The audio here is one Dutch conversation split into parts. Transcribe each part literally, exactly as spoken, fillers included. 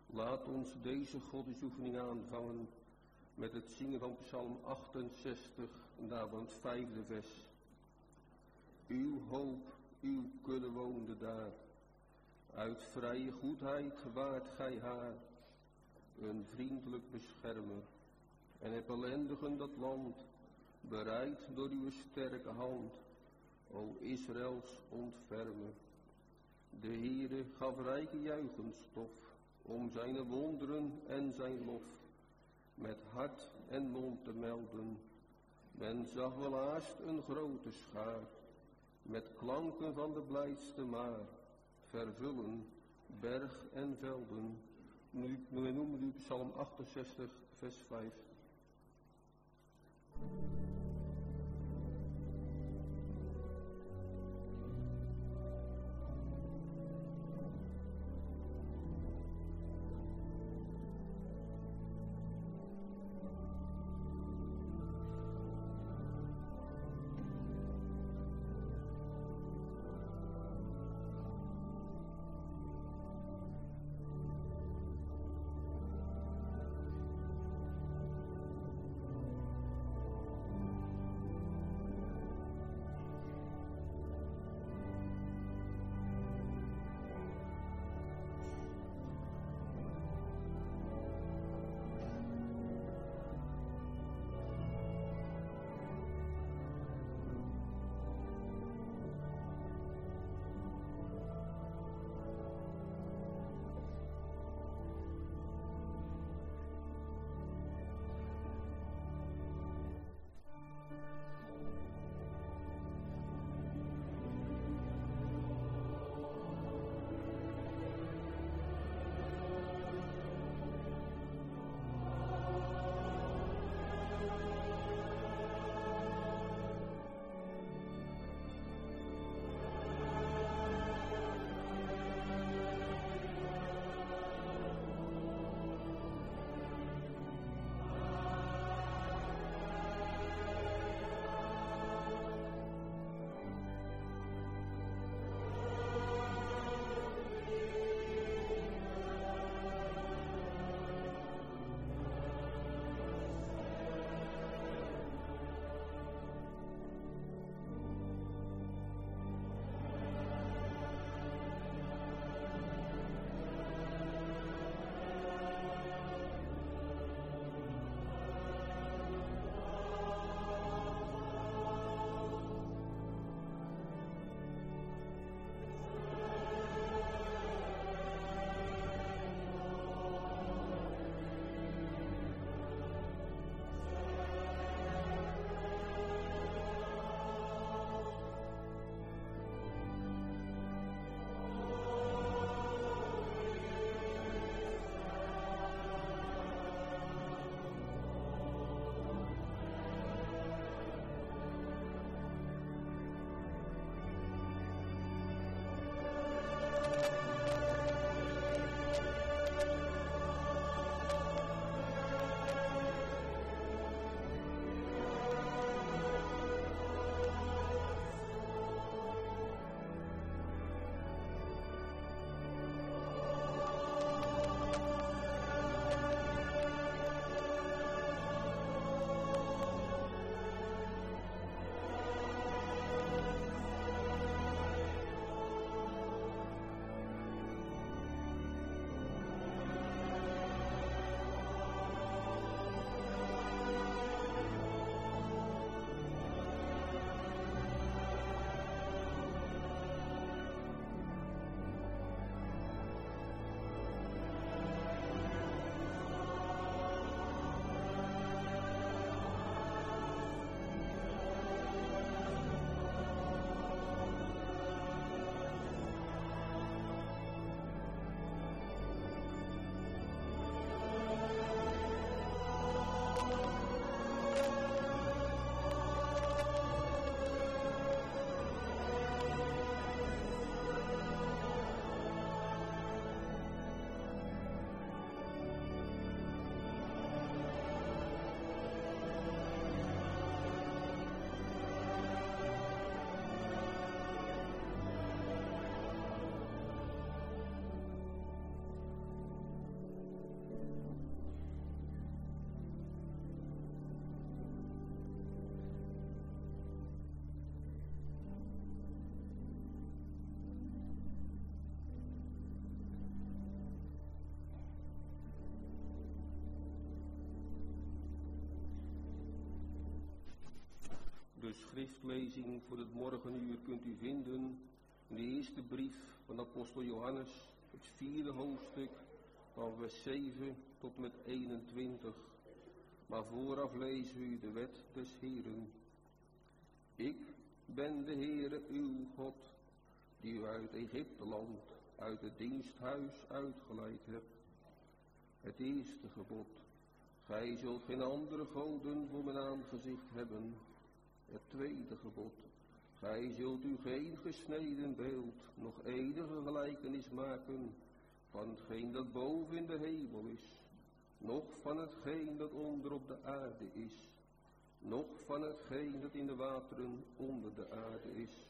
Laat ons deze godesoefening aanvangen met het zingen van Psalm achtenzestig, daarvan het vijfde vers. Uw hoop, uw kudde woonde daar, uit vrije goedheid waart gij haar, een vriendelijk beschermer, en heb ellendigen dat land, bereid door uw sterke hand, o Israëls ontfermer. De Heere gaf rijke juichenstof, om zijn wonderen en zijn lof, met hart en mond te melden. Men zag wel haast een grote schaar, met klanken van de blijdste maar, vervullen berg en velden. Nu, we noemen u Psalm achtenzestig, vers vijf. De schriftlezing voor het morgenuur kunt u vinden in de eerste brief van apostel Johannes, het vierde hoofdstuk, van vers zeven tot met eenentwintig. Maar vooraf lezen u de wet des Heeren. Ik ben de Heere uw God, die u uit Egypteland, uit het diensthuis uitgeleid hebt. Het eerste gebod: gij zult geen andere goden voor mijn aangezicht hebben. Het tweede gebod: gij zult u geen gesneden beeld, nog enige gelijkenis maken van hetgeen dat boven in de hemel is, noch van hetgeen dat onder op de aarde is, noch van hetgeen dat in de wateren onder de aarde is.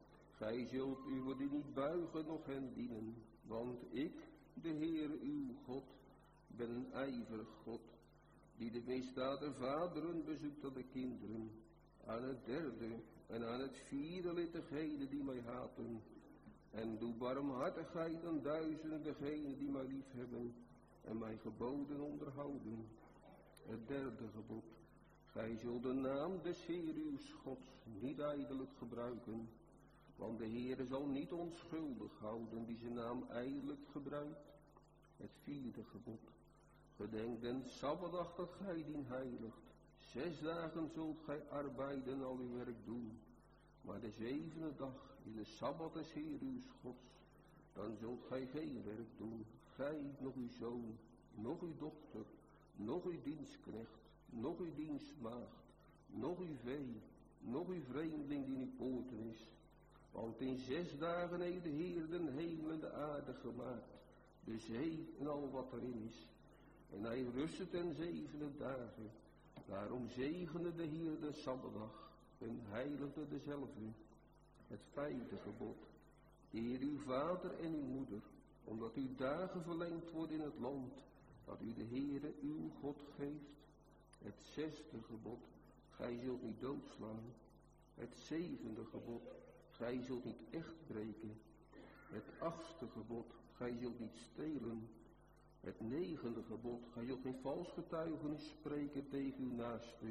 Gij zult u voor die niet buigen, noch hen dienen, want ik, de Heere uw God, ben een ijverig God, die de misdaad der vaderen bezoekt aan de kinderen, aan het derde en aan het vierde lid degenen die mij haten, en doe barmhartigheid aan duizenden degenen die mij lief hebben en mijn geboden onderhouden. Het derde gebod: gij zult de naam des Heer uw Gods niet ijdelijk gebruiken, want de Heere zal niet onschuldig houden die zijn naam ijdelijk gebruikt. Het vierde gebod: gedenk den Sabbatdag dat gij dien heiligt. Zes dagen zult gij arbeiden en al uw werk doen, maar de zevende dag is de Sabbat des Heer uw Gods. Dan zult gij geen werk doen, gij, nog uw zoon, nog uw dochter, nog uw dienstknecht, nog uw dienstmaagd, nog uw vee, nog uw vreemdeling die in uw poorten is. Want in zes dagen heeft de Heer de hemel en de aarde gemaakt, de zee en al wat erin is. En hij rustte ten zevende dagen. Daarom zegende de Heer de Sabbatdag en heiligde dezelfde. Het vijfde gebod: eer uw vader en uw moeder, omdat uw dagen verlengd worden in het land dat u de Heere uw God geeft. Het zesde gebod: gij zult niet doodslaan. Het zevende gebod: gij zult niet echt breken. Het achtste gebod: gij zult niet stelen. Het negende gebod: gij zult geen vals getuigenis spreken tegen uw naaste.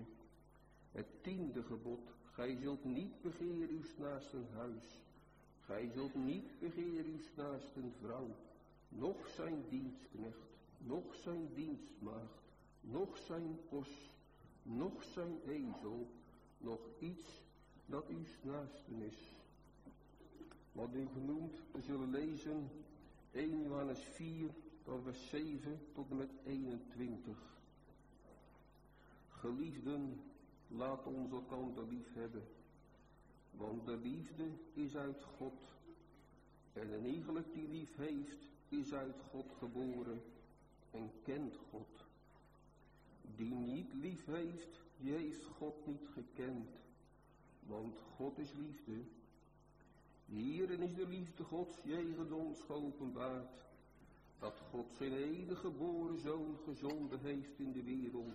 Het tiende gebod: gij zult niet begeren uw naasten huis. Gij zult niet begeren uw naasten vrouw, noch zijn dienstknecht, noch zijn dienstmaagd, noch zijn os, noch zijn ezel, noch iets dat uw naasten is. Wat u genoemd, we zullen lezen eerste Johannes vier, van vers zeven tot en met eenentwintig. Geliefden, laat ons elkander lief hebben, want de liefde is uit God. En een iegelijk die lief heeft, is uit God geboren en kent God. Die niet lief heeft, die heeft God niet gekend, want God is liefde. Hierin is de liefde Gods jegens ons geopenbaard, dat God zijn enige geboren Zoon gezonden heeft in de wereld,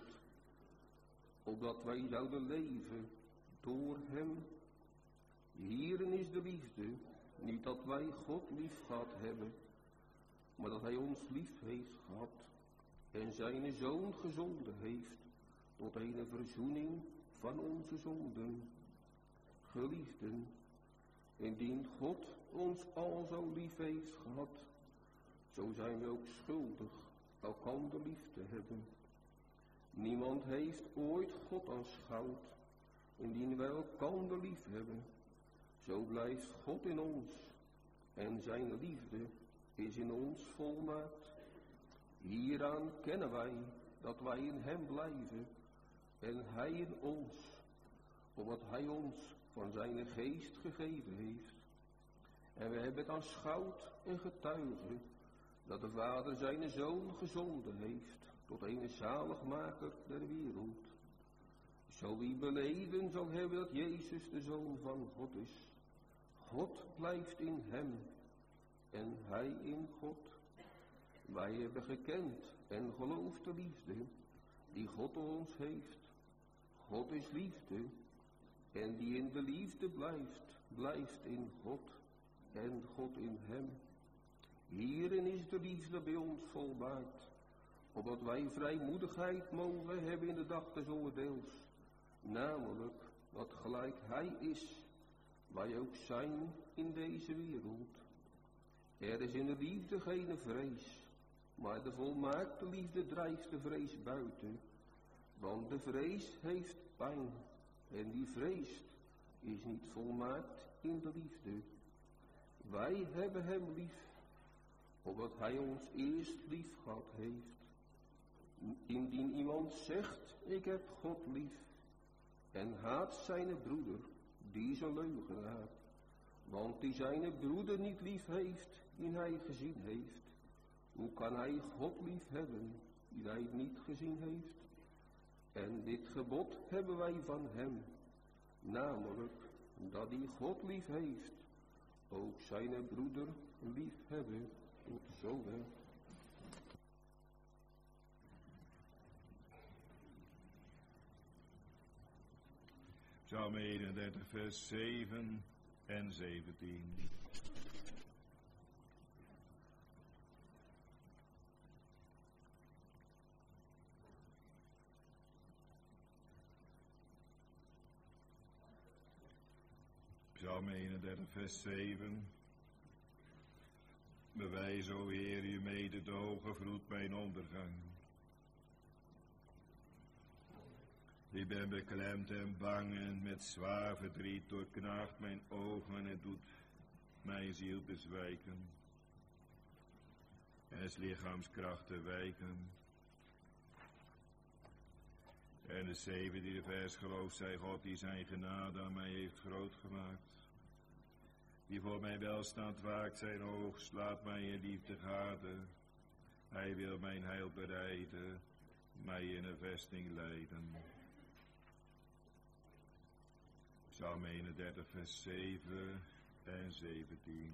opdat wij zouden leven door hem. Hierin is de liefde, niet dat wij God lief gehad hebben, maar dat hij ons lief heeft gehad en zijn Zoon gezonden heeft tot een verzoening van onze zonden. Geliefden, indien God ons al zo lief heeft gehad, zo zijn we ook schuldig elkander lief te hebben. Niemand heeft ooit God aanschouwd. Indien wij elkander lief hebben, zo blijft God in ons en zijn liefde is in ons volmaakt. Hieraan kennen wij dat wij in hem blijven en hij in ons, omdat hij ons van zijn geest gegeven heeft. En we hebben het aanschouwd en getuigen dat de Vader zijn Zoon gezonden heeft tot een zaligmaker der wereld. Zo wie beleden zal hebben dat Jezus de Zoon van God is. God blijft in hem en hij in God. Wij hebben gekend en geloofd de liefde die God ons heeft. God is liefde en die in de liefde blijft, blijft in God en God in hem. Hierin is de liefde bij ons volmaakt, opdat wij vrijmoedigheid mogen hebben in de dag des oordeels, namelijk dat gelijk hij is, wij ook zijn in deze wereld. Er is in de liefde geen vrees, maar de volmaakte liefde drijft de vrees buiten. Want de vrees heeft pijn, en die vreest is niet volmaakt in de liefde. Wij hebben hem lief, omdat hij ons eerst lief gehad heeft. Indien iemand zegt, ik heb God lief, en haat zijn broeder, die is een leugenaar. Want die zijn broeder niet lief heeft, die hij gezien heeft. Hoe kan hij God lief hebben, die hij niet gezien heeft? En dit gebod hebben wij van hem, namelijk dat hij God lief heeft, ook zijn broeder lief hebben. Tot zover. Psalm eenendertig, vers zeven en zeventien. Psalm eenendertig, vers zeven. Bewijs, o Heer, uw mededogen, verhoed mijn ondergang. Ik ben beklemd en bang en met zwaar verdriet doorknaagt mijn ogen en doet mijn ziel bezwijken. En is lichaamskrachten wijken. En de zeventiende vers gelooft zij God die zijn genade aan mij heeft groot gemaakt. Die voor mijn welstand waakt, zijn oog slaat mij in liefde gade. Hij wil mijn heil bereiden, mij in een vesting leiden. Psalm eenendertig, vers zeven en zeventien.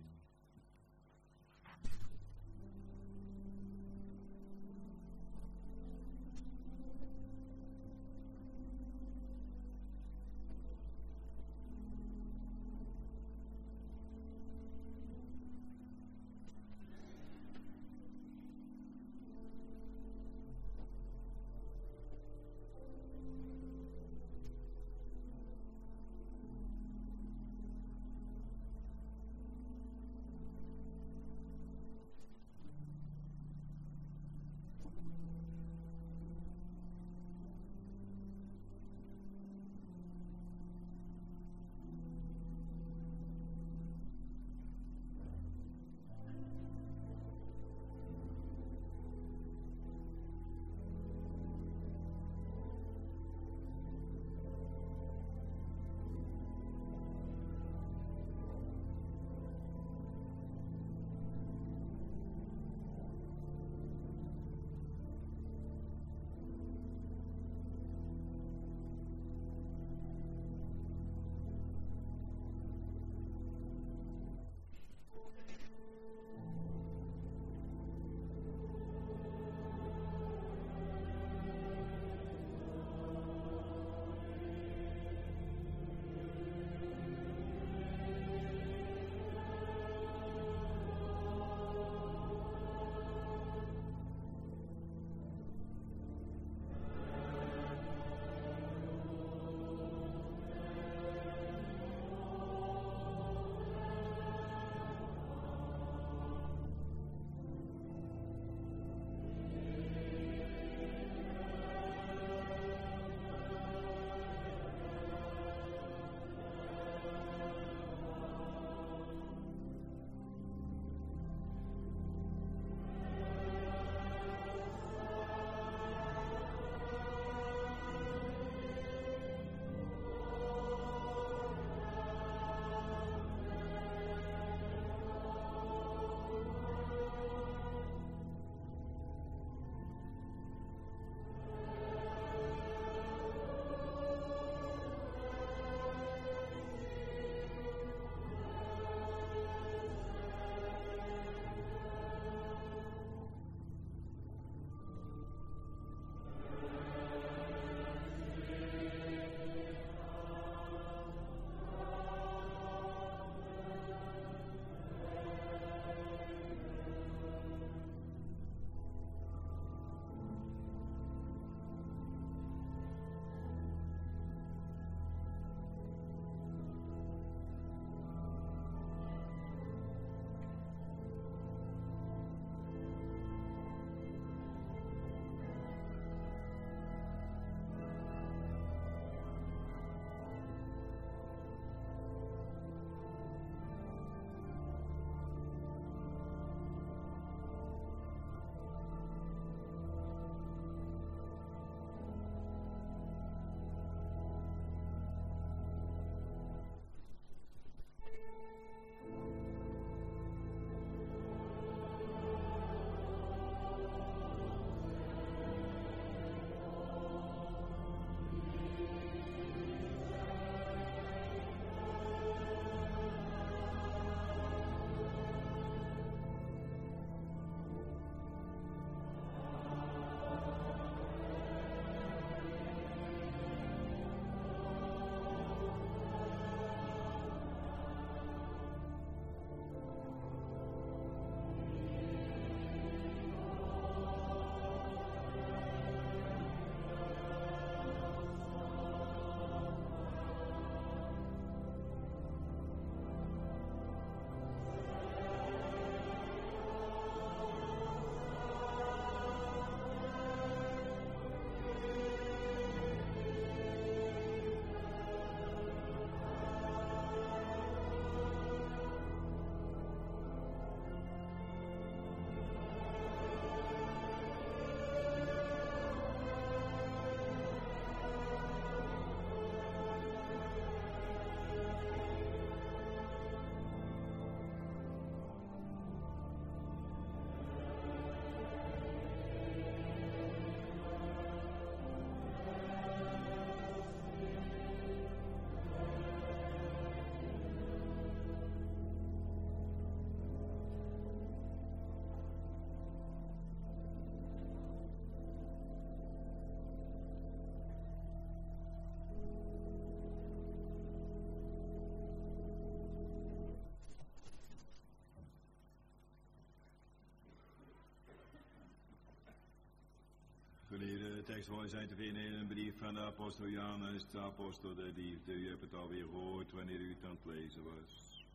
de tekst voor zijn te vinden in een brief van de apostel Johannes, de apostel der liefde. U hebt het alweer gehoord wanneer u het aan het lezen was.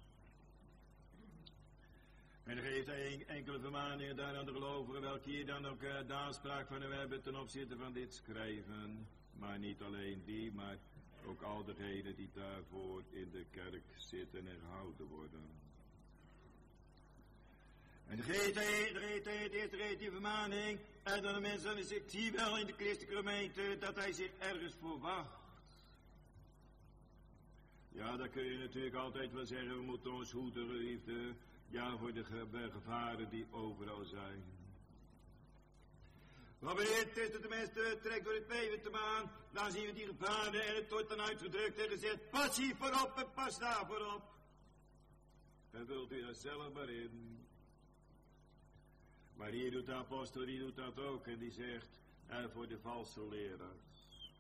En dan geeft hij enkele vermaningen daar aan de gelovigen, welke hier dan ook uh, de aanspraak van hem hebben ten opzichte van dit schrijven. Maar niet alleen die, maar ook al degenen die daarvoor in de kerk zitten en gehouden worden. En de geeft hij, de geeft hij, de eerste geeft die vermaning. En dan de mensen, dan zegt hij wel in de christelijke gemeente dat hij zich ergens verwacht. Ja, dan kun je natuurlijk altijd wel zeggen, we moeten ons hoeden, liefde. Ja, voor de ge- gevaren die overal zijn. Maar wanneer het is dat de mensen trekt door het leven te maan, dan zien we die gevaren en het wordt dan uitgedrukt en gezegd, pas hier voorop en pas daar voorop. En vult u dat zelf maar in. Maar hier doet de apostel, die doet dat ook en die zegt, en voor de valse leraars.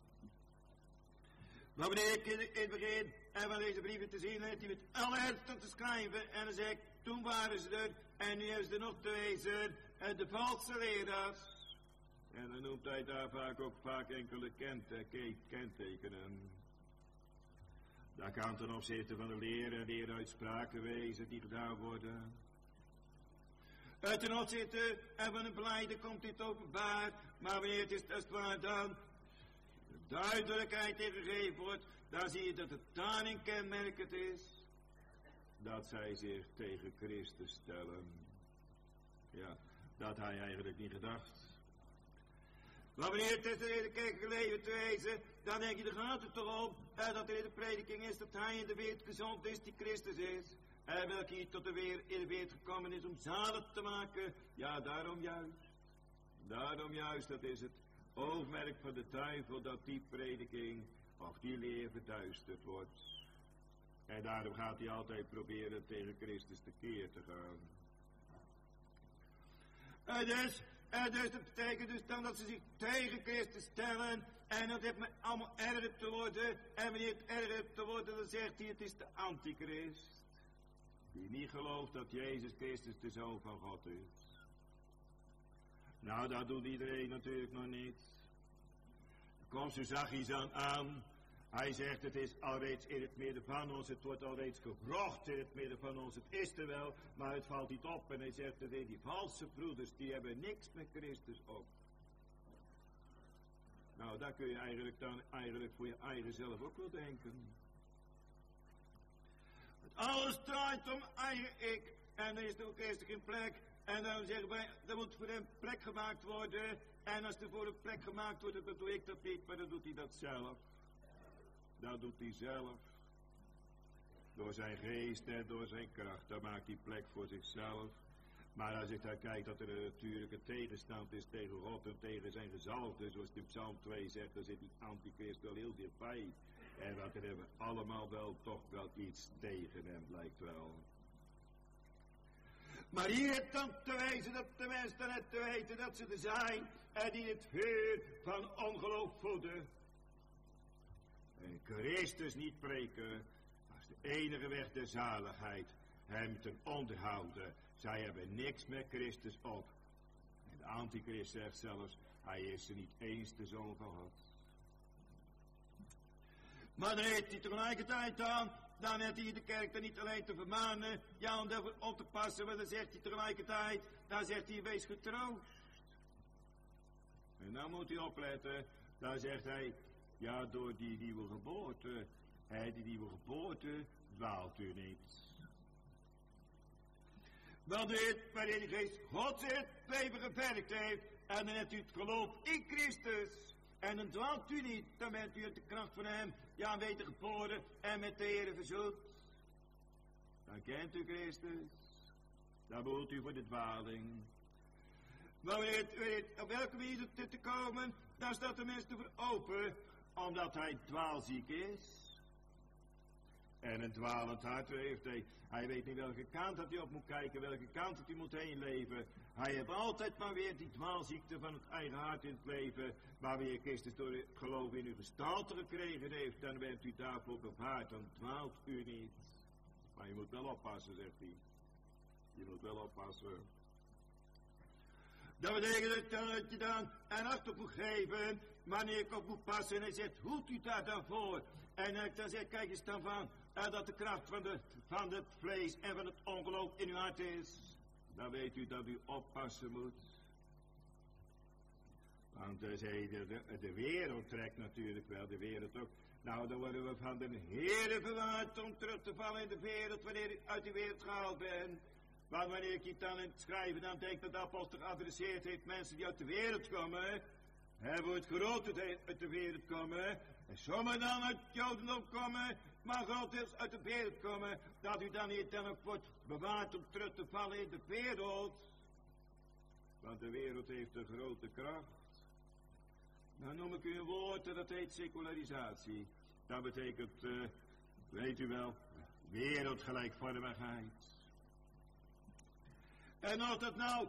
Maar wanneer ik in, in het begin en van deze brieven te zien heeft hij met alle ernst te schrijven en dan zegt, toen waren ze er en nu hebben ze er nog te wezen, de valse leraars. En dan noemt hij daar vaak ook vaak enkele kente, kentekenen. Daar kan ten opzichte van de leer en leeruitspraken wezen die gedaan worden. Uh, ten opzichte en van een beleid komt dit openbaar, maar wanneer het is als het ware dan duidelijkheid ingegeven wordt, dan zie je dat het daarin kenmerkend is dat zij zich tegen Christus stellen. Ja, dat had hij eigenlijk niet gedacht. Maar wanneer het is er in de kerk geleverd te wezen, dan denk je, er gaat het toch om uh, dat er in de prediking is dat hij in de wereld gezond is die Christus is. En welke hier tot de weer, in de wereld gekomen is om zalig te maken. Ja, daarom juist. Daarom juist, dat is het oogmerk van de duivel dat die prediking of die leer verduisterd wordt. En daarom gaat hij altijd proberen tegen Christus tekeer te gaan. En dus, en dus dat betekent dus dan dat ze zich tegen Christus stellen. En dat heeft me allemaal erger te worden. En wanneer het erger te worden, dan zegt hij het is de antichrist. Die niet gelooft dat Jezus Christus de Zoon van God is. Nou, dat doet iedereen natuurlijk nog niet. Komt zo zachtjes aan aan. Hij zegt het is alreeds in het midden van ons. Het wordt alreeds gewrocht in het midden van ons. Het is er wel, maar het valt niet op. En hij zegt het is die valse broeders, die hebben niks met Christus op. Nou, daar kun je eigenlijk dan eigenlijk voor je eigen zelf ook wel denken. Alles draait om eigen ik. En dan is er ook eerst geen plek. En dan zeggen wij, er moet voor hem plek gemaakt worden. En als er voor een plek gemaakt wordt, dan doe ik dat niet. Maar dan doet hij dat zelf. Dat doet hij zelf. Door zijn geest en door zijn kracht. Dan maakt hij plek voor zichzelf. Maar als ik daar kijk dat er een natuurlijke tegenstand is tegen God en tegen zijn gezalfde. Zoals in Psalm twee zegt, dan zit die antichrist wel heel dichtbij. En dat hebben we allemaal wel toch wel iets tegen hem, lijkt wel. Maar hier dan te wijzen dat de mensen dan net te weten dat ze er zijn en die het vuur van ongeloof voeden. En Christus niet preken als de enige weg der zaligheid, hem ten onderhouden. Zij hebben niks met Christus op. En de antichrist zegt zelfs, hij is er niet eens de Zoon van God. Maar dan heeft hij tegelijkertijd aan, dan heeft hij de kerk er niet alleen te vermanen, ja, om daarvoor op te passen, maar dan zegt hij tegelijkertijd, dan zegt hij, wees getroost. En dan moet hij opletten, dan zegt hij, ja, door die nieuwe geboorte, hè, die nieuwe geboorte, dwaalt u niet. Wel dit, waarin de geest God het leven gewerkt heeft, en dan hebt u het geloof in Christus. En dan dwaalt u niet, dan bent u uit de kracht van hem, ja, weten geboren en met de Heere verzoend. Dan kent u Christus, dan behoort u voor de dwaling. Maar weet, weet, op welke manier het te komen, dan staat de mens ervoor open, omdat hij dwaalziek is. En een dwalend hart heeft hij. Hij weet niet welke kant dat hij op moet kijken, welke kant dat hij moet heen leven. Hij heeft altijd maar weer die dwaalziekte van het eigen hart in het leven, maar weer Christus door het geloof in uw gestalte gekregen heeft, dan bent u daarvoor bewaard, dan dwaalt u niet. Maar je moet wel oppassen, zegt hij. Je moet wel oppassen. Dat betekent dat je dan een acht op moet geven, wanneer ik op moet passen. En hij zegt, hoedt u daar dan voor? En ik dan zeg, kijk eens dan van, uh, dat de kracht van, de, van het vlees en van het ongeloof in uw hart is. Dan weet u dat u oppassen moet. Want de, de, de wereld trekt natuurlijk wel, de wereld ook. Nou, dan worden we van de Heere verwaard om terug te vallen in de wereld, wanneer ik uit de wereld gehaald ben. Want wanneer ik dan in het schrijven, dan denk ik dat de apostel geadresseerd heeft mensen die uit de wereld komen. Hij wordt grote uit de wereld komen. En sommigen dan uit het Jodendom komen, maar grotendeels uit de wereld komen. Dat u dan niet dan ook wordt bewaard om terug te vallen in de wereld. Want de wereld heeft een grote kracht. Nou noem ik u een woord, dat heet secularisatie. Dat betekent, uh, weet u wel, wereldgelijkvormigheid. En of dat nou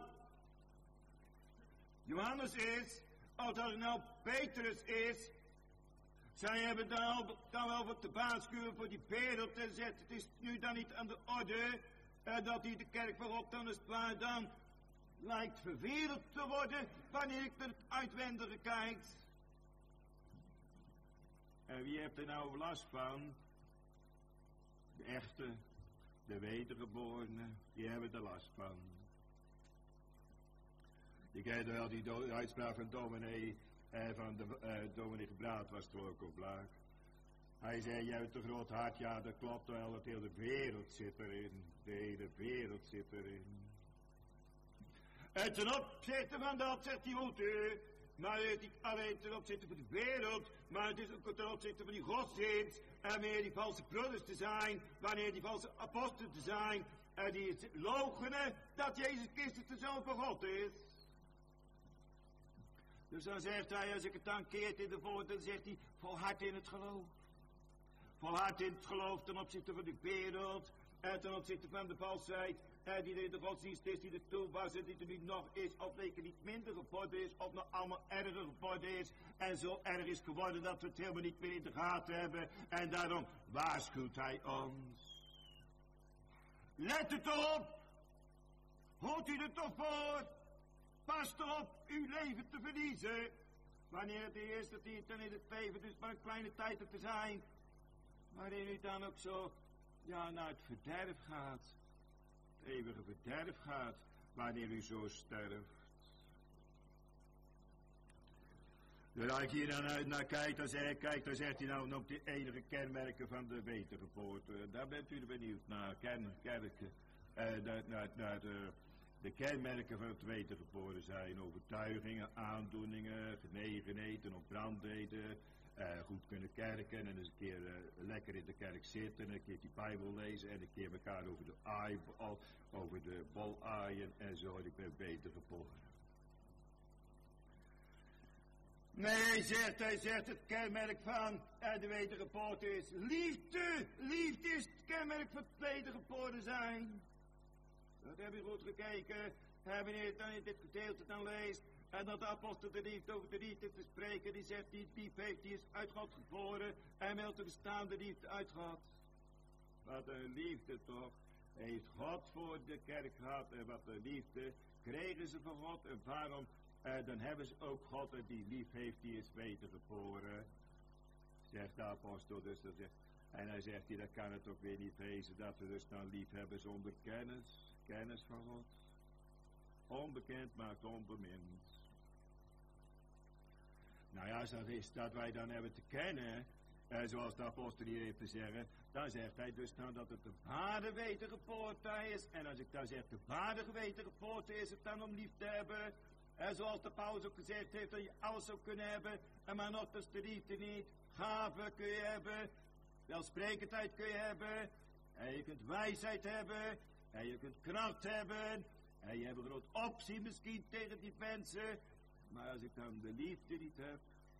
Johannes is, of dat het nou Petrus is, zij hebben dan, al, dan wel wat te waarschuwen voor die wereld en zegt, het is nu dan niet aan de orde, uh, dat hij de kerk van God dan is waar dan lijkt verwereld te worden, wanneer ik naar het uitwendige kijk. En wie heeft er nou last van? De echte, de wedergeborenen, die hebben er last van. Je kent wel die do- uitspraak van dominee, eh, van de eh, dominee Gebraad was het ook op Blaak. Hij zei, jij hebt een groot hart, ja dat klopt wel, dat hele wereld zit erin. De hele wereld zit erin. En ten opzichte van dat zegt hij goed, u. Maar het is niet alleen ten opzichte van de wereld, maar het is ook ten opzichte van die godsdienst. En wanneer die valse broeders te zijn, wanneer die valse apostelen te zijn, en die loochenen dat Jezus Christus de Zoon van God is. Dus dan zegt hij, als ik het dan keert in de voort, dan zegt hij, volhard in het geloof. Volhard in het geloof ten opzichte van de wereld, en ten opzichte van de valsheid. En die er in de godsdienst is, die er toe was en die er nu nog is, of zeker niet minder geworden is, of nog allemaal erger geworden is. En zo erg is geworden dat we het helemaal niet meer in de gaten hebben. En daarom waarschuwt hij ons. Let het op! Houdt u er toch voor? Pas erop uw leven te verliezen. Wanneer het is dat u dan in het leven dus maar een kleine tijd te zijn. Waarin u dan ook zo, ja, naar het verderf gaat. Eeuwige verderf gaat, wanneer u zo sterft. Dus als ik hier dan uit naar kijk, dan, zeg, kijk, dan zegt hij nou op de enige kenmerken van de wedergeboorte. Daar bent u benieuwd naar, ken, kerken, eh, naar, naar, naar de, de kenmerken van het wedergeboren zijn. Overtuigingen, aandoeningen, genegenheden, opbrandheden. Uh, goed kunnen kerken en eens een keer uh, lekker in de kerk zitten en een keer die Bijbel lezen en een keer elkaar over de aai, over de bol aaien en zo. Ik ben beter geboren. Nee, zegt hij, zegt het kenmerk van uh, de wedergeboorte is liefde. Liefde is het kenmerk van het wedergeboren zijn. Dat heb je goed gekeken. Wanneer je dan in dit gedeelte dan leest. En dat de apostel de liefde over de liefde te spreken, die zegt, die lief heeft, die is uit God geboren, en wil te bestaan de liefde uit God. Wat een liefde toch, heeft God voor de kerk gehad, en wat een liefde kregen ze van God, en waarom, eh, dan hebben ze ook God, en die lief heeft, die is wedergeboren, zegt de apostel, dus dat zegt, en hij zegt, die, dat kan het ook weer niet wezen, dat we dus dan lief hebben zonder kennis, kennis van God. Onbekend maakt onbemind. Nou ja, als dat is dat wij dan hebben te kennen, eh, zoals de apostel hier heeft te zeggen, dan zegt hij dus dan dat het de ware wedergeboorte is. En als ik dan zeg de ware wedergeboorte is het dan om lief te hebben. En zoals de Paulus ook gezegd heeft, dat je alles zou kunnen hebben, en maar nog dus de liefde niet. Gaven kun je hebben, welsprekendheid kun je hebben, en je kunt wijsheid hebben, en je kunt kracht hebben. En je hebt een groot optie misschien tegen die mensen. Maar als ik dan de liefde niet heb.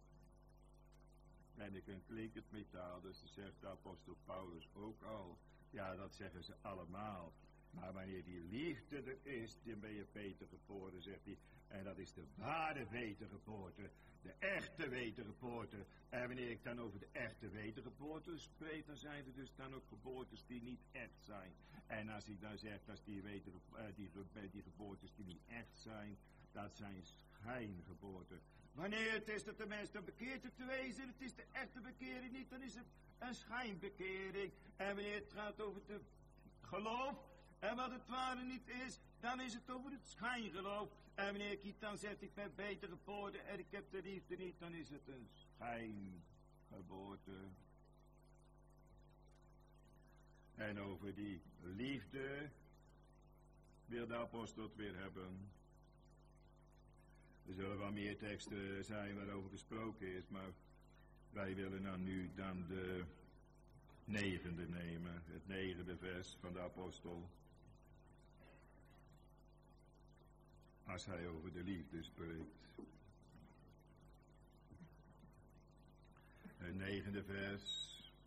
Ben ik een klinkend metaal. Dus dat zegt de apostel Paulus ook al. Ja, dat zeggen ze allemaal. Maar wanneer die liefde er is, dan ben je beter geboren, zegt hij. En dat is de ware wedergeboorte. De echte wedergeboorte. En wanneer ik dan over de echte wedergeboorte spreek, dan zijn er dus dan ook geboortes die niet echt zijn. En als ik dan zeg dat die, weder, uh, die, die geboortes die niet echt zijn, Dat zijn schijngeboorten. Wanneer het is dat de mens dan bekeert te wezen, het is de echte bekering niet, dan is het een schijnbekering. En wanneer het gaat over het geloof, en wat het ware niet is, dan is het over het schijngeloof. En wanneer ik dan zegt, ik ben beter geboren en ik heb de liefde niet, dan is het een schijngeboorte. En over die liefde wil de apostel het weer hebben. Er zullen wel meer teksten zijn waarover gesproken is, maar wij willen nou nu dan de negende nemen, het negende vers van de apostel. Als hij over de liefde spreekt. Het negende vers.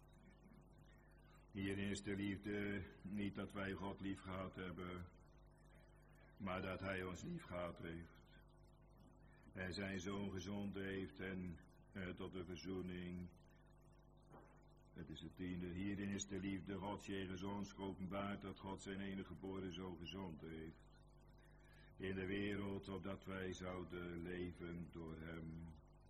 Hierin is de liefde niet dat wij God lief gehad hebben, maar dat hij ons lief gehad heeft. En zijn zoon gezonden heeft en eh, tot de verzoening. Het is het tiende. Hierin is de liefde Gods jegens ons geopenbaard dat God zijn enige geboren zoon gezonden heeft. In de wereld, opdat wij zouden leven door hem.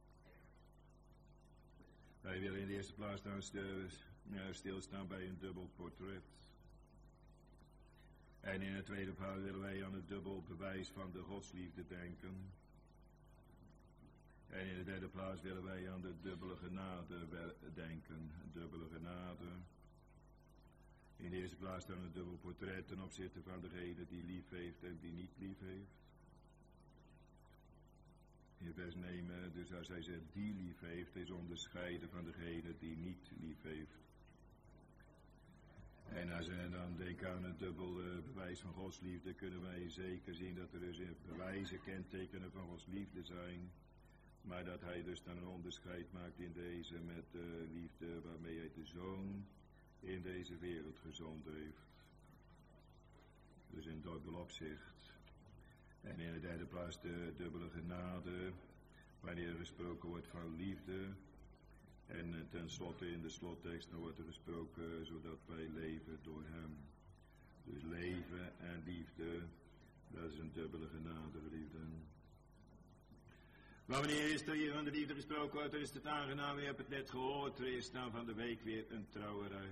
Wij willen in de eerste plaats dan stilstaan bij een dubbel portret. En in de tweede plaats willen wij aan het dubbel bewijs van de godsliefde denken. En in de derde plaats willen wij aan de dubbele genade denken. Dubbele genade. In de eerste plaats dan een dubbel portret ten opzichte van degene die lief heeft en die niet lief heeft. In vers nemen, dus als hij zegt die lief heeft, is onderscheiden van degene die niet lief heeft. En als we dan denken aan een dubbel uh, bewijs van Gods liefde, kunnen wij zeker zien dat er dus bewijzen, kentekenen van Gods liefde zijn. Maar dat hij dus dan een onderscheid maakt in deze met de uh, liefde waarmee hij de zoon in deze wereld gezonden heeft. Dus in dubbel opzicht. En in de derde plaats de dubbele genade, wanneer er gesproken wordt van liefde. En uh, tenslotte in de slottekst dan wordt er gesproken zodat wij leven door hem. Dus leven en liefde, dat is een dubbele genade, liefde. Maar wanneer is er hier van de liefde gesproken wordt, dan is het aangenaam, je hebt het net gehoord, er is dan van de week weer een trouwerij.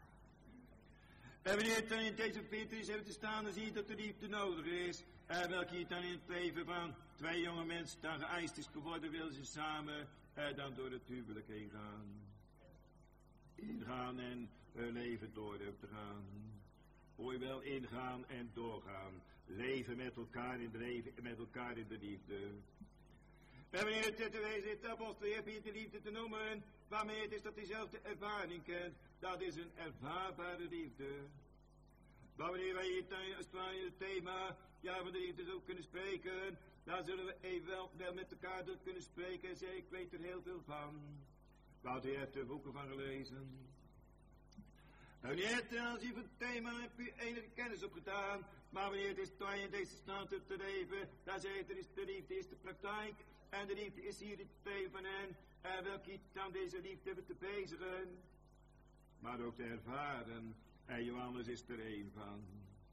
En wanneer het dan in deze Petrus heeft te staan, dan zie je dat de liefde nodig is. En welke hier dan in het leven van twee jonge mensen dan geëist is geworden, willen ze samen eh, dan door het huwelijk heen gaan. Ingaan en hun leven door te gaan. Hoor je wel, ingaan en doorgaan. Leven met elkaar in de leven, met elkaar in de liefde. En wanneer het te wezen is, apostel, je hebt hier de liefde te noemen, waarmee het is dat hij zelf de ervaring kent. Dat is een ervaarbare liefde. Maar wanneer wij hier in het thema ja, van de liefde zo kunnen spreken, dan zullen we even wel, wel met elkaar kunnen spreken en zeggen, ik weet er heel veel van. Want u heeft er boeken van gelezen. En wanneer het aanzien van het thema heb u enige kennis opgedaan, maar wanneer het is dat je in deze stand hebt te leven, dan zeg je, er is de liefde is de praktijk. En de liefde is hier het thema van hen. En welke dan deze liefde hebben te bezigen. Maar ook te ervaren. En Johannes is er een van.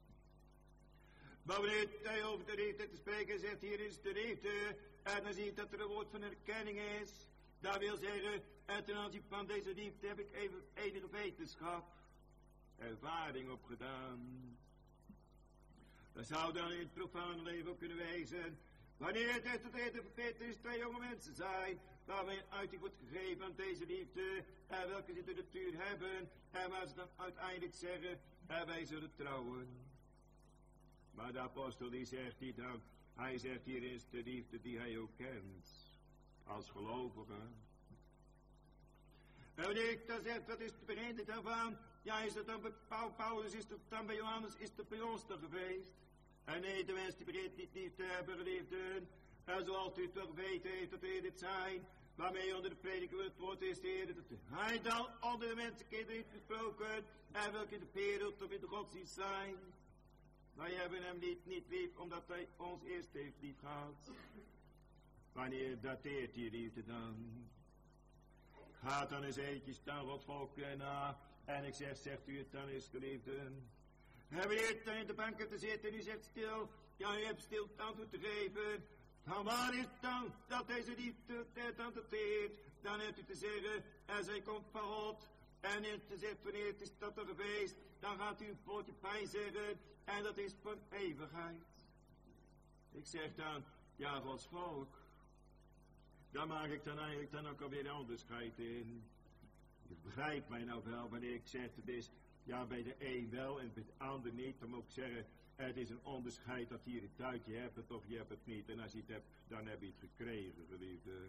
Maar wanneer hij over de liefde te spreken zegt, hier is de liefde. En dan zie je dat er een woord van herkenning is. Dat wil zeggen, en ten aanzien van deze liefde heb ik even enige wetenschap. Ervaring opgedaan. Dat zou dan in het profane leven ook kunnen wezen. Wanneer het echt het eten van Petrus twee jonge mensen zijn, waarmee een uiting wordt gegeven aan deze liefde, en welke ze de natuur hebben, en waar ze dan uiteindelijk zeggen, en wij zullen trouwen. Maar de apostel die zegt niet dan, hij zegt hier is de liefde die hij ook kent, als gelovige. En wanneer ik dan zeg, wat is het begin daarvan? Ja, is dat dan bij Paulus, is dat dan bij Johannes, is dat bij ons dan geweest? En nee, de mens die begint niet lief te hebben, geliefden. En zoals u het toch weet, heeft dat u dit zijn, waarmee onder de prediker het woord is, de Heer, dat hij dan onder de mensenkinderen heeft gesproken, en welke in de wereld of in de godsdienst zijn. Wij hebben hem niet, niet lief, omdat hij ons eerst heeft lief gehad. Wanneer dateert die liefde dan? Gaat dan eens eventjes staan wat volk na, en ik zeg, zegt u het dan eens, geliefden. En wanneer het in de banken te zitten en u zegt stil, ja, u hebt stil antwoord te geven, van waar is het dan dat deze liefde tijd aan de tijd? Dan heeft u te zeggen, en zij komt van God. En heeft u te zeggen, wanneer het is dat er geweest, dan gaat u een woordje pijn zeggen. En dat is voor eeuwigheid. Ik zeg dan, ja, Gods volk. Daar maak ik dan eigenlijk dan ook alweer een onderscheid in. Je begrijpt mij nou wel wanneer ik zeg, het is, ja, bij de een wel en bij de ander niet. Dan moet ik zeggen, het is een onderscheid dat hier het uit, je hebt het of je hebt het niet. En als je het hebt, dan heb je het gekregen, geliefde.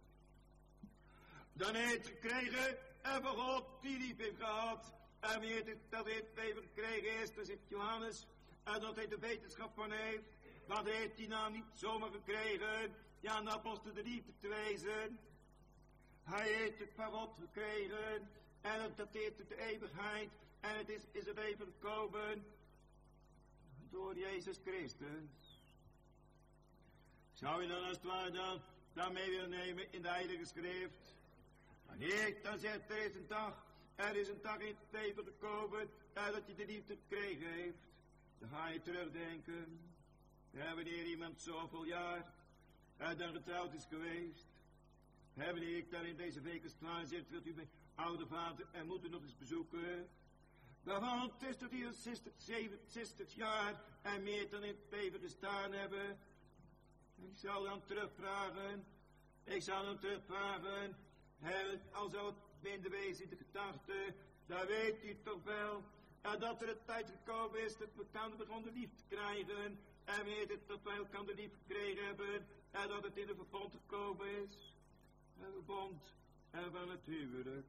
Dan heeft het gekregen en van God die lief heeft gehad. En wie het dat heeft even gekregen is, dat is Johannes. En dat hij de wetenschap van heeft. Wat heeft hij nou niet zomaar gekregen? Ja, een apostel de liefde te wezen. Hij heeft het van God gekregen. En het dateert tot de eeuwigheid. En het is, is het even gekomen door Jezus Christus. Zou je dan als het ware dan daarmee willen nemen in de Heilige Schrift? Wanneer ik dan zeg, er is een dag, er is een dag in het leven gekomen, en dat je de liefde gekregen heeft, dan ga je terugdenken. Ja, wanneer iemand zoveel jaar en dan getrouwd is geweest, ja, wanneer ik daar in deze week als het ware zit, wilt u mijn oude vader en moeder nog eens bezoeken? Waarvan het is dat die al zestig, zeventig, zestig jaar en meer dan in het leven gestaan hebben. Ik zal dan terugvragen, ik zal dan terugvragen, he, al zou het minder wezen in de gedachte, dan weet u toch wel, en dat er een tijd gekomen is dat we elkaar begonnen lief te krijgen, en weet het dat wij elkaar lief gekregen hebben, en dat het in een verbond gekomen is. Een verbond en van het huwelijk.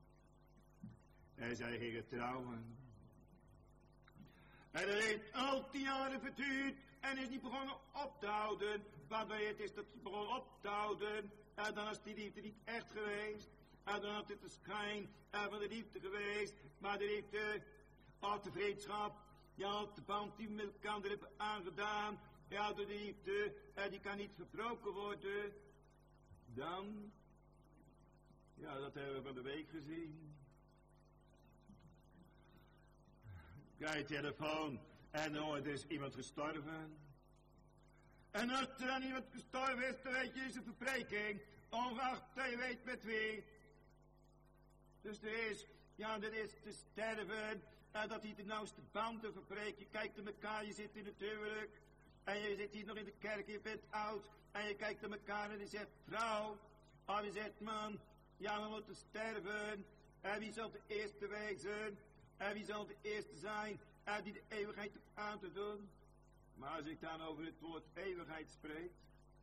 En zij gingen trouwen. En dat heeft al die jaren verduurd en is niet begonnen op te houden. Waarbij het is dat ze begonnen op te houden. En dan is die liefde niet echt geweest. En dan had het de schijn van de liefde geweest. Maar de liefde, had de vriendschap, ja, de band die we met elkaar hebben aangedaan. Ja, de liefde, en die kan niet verbroken worden. Dan, ja, dat hebben we van de week gezien. Krijg je telefoon en dan er is iemand gestorven. En als er dan iemand gestorven is, dan weet je, is een verpreking. Ongeacht dat je weet met wie. Dus er is, ja, er is te sterven. En dat hij de nauwste banden verpreekt. Je kijkt naar elkaar, je zit in het huwelijk. En je zit hier nog in de kerk, je bent oud. En je kijkt naar elkaar en je zegt, vrouw. Of je zegt, man, ja, we moeten sterven. En wie zal de eerste wezen? En wie zal de eerste zijn en die de eeuwigheid heeft aan te doen? Maar als ik dan over het woord eeuwigheid spreek,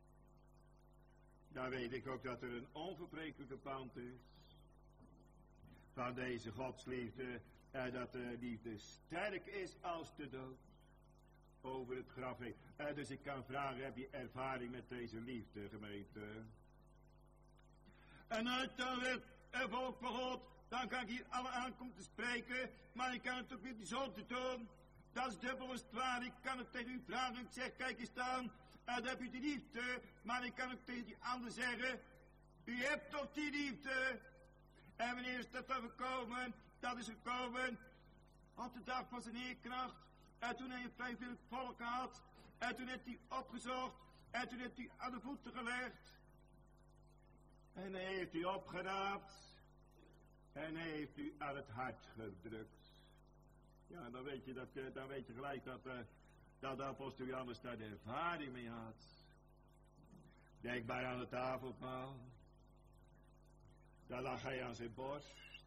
dan weet ik ook dat er een onverbrekelijke band is van deze godsliefde en dat de liefde sterk is als de dood over het graf heen. En dus ik kan vragen, heb je ervaring met deze liefde, gemeente? En als dan weer een volk van God, dan kan ik hier alle aankomsten spreken, maar ik kan het ook niet zo te doen. Dat is dubbel als het waar. Ik kan het tegen u vragen. Ik zeg, kijk eens dan, en dan heb je die liefde. Maar ik kan ook tegen die ander zeggen, u hebt toch die liefde. En wanneer is dat dan gekomen? Dat is gekomen op de dag van zijn heerkracht. En toen hij een vrijwillig volk had. En toen heeft hij opgezocht. En toen heeft hij aan de voeten gelegd. En hij heeft u opgeraapt. En hij heeft u aan het hart gedrukt. Ja, dan weet je, dat, dan weet je gelijk dat, uh, dat de apostel Johannes daar de ervaring mee had. Denk maar aan het avondmaal. Daar lag hij aan zijn borst.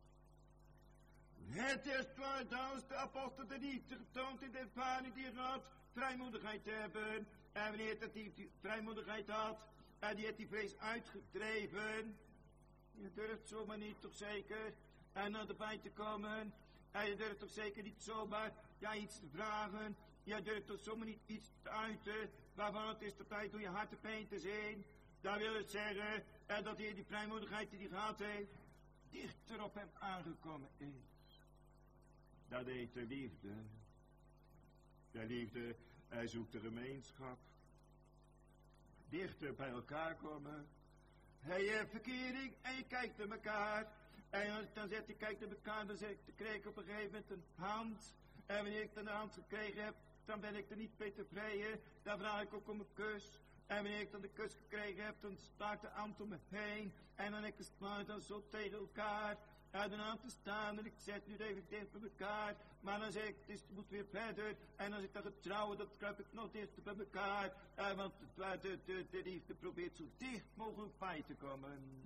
Het is trouwens de apostel de liefde getoond in de ervaring die hij had, vrijmoedigheid te hebben. En wanneer dat hij die vrijmoedigheid had, en die heeft die vrees uitgedreven. Je durft zomaar niet, toch zeker, en naar erbij te komen. En je durft toch zeker niet zomaar, ja, iets te vragen. Je durft toch zomaar niet iets te uiten, waarvan het is de tijd door je hart te pijn te zijn. Dan wil het zeggen, en dat hij die vrijmoedigheid die hij gehad heeft, dichter op hem aangekomen is. Dat heet de liefde. De liefde, hij zoekt de gemeenschap. Dichter bij elkaar komen. Hij heeft verkering en je kijkt naar elkaar. En dan zegt hij, kijk naar elkaar, dan zeg ik, dan kreeg ik op een gegeven moment een hand. En wanneer ik dan een hand gekregen heb, dan ben ik er niet mee tevreden. Dan vraag ik ook om een kus. En wanneer ik dan de kus gekregen heb, dan staat de ambt om me heen. En dan ik het dan zo tegen elkaar. En dan aan te staan en ik zet nu even dicht bij elkaar. Maar dan zeg ik, het, is, het moet weer verder. En als ik dan het trouwen, dan kruip ik nog dichter bij elkaar. Eh, want de, de, de, de liefde probeert zo dicht mogelijk bij te komen.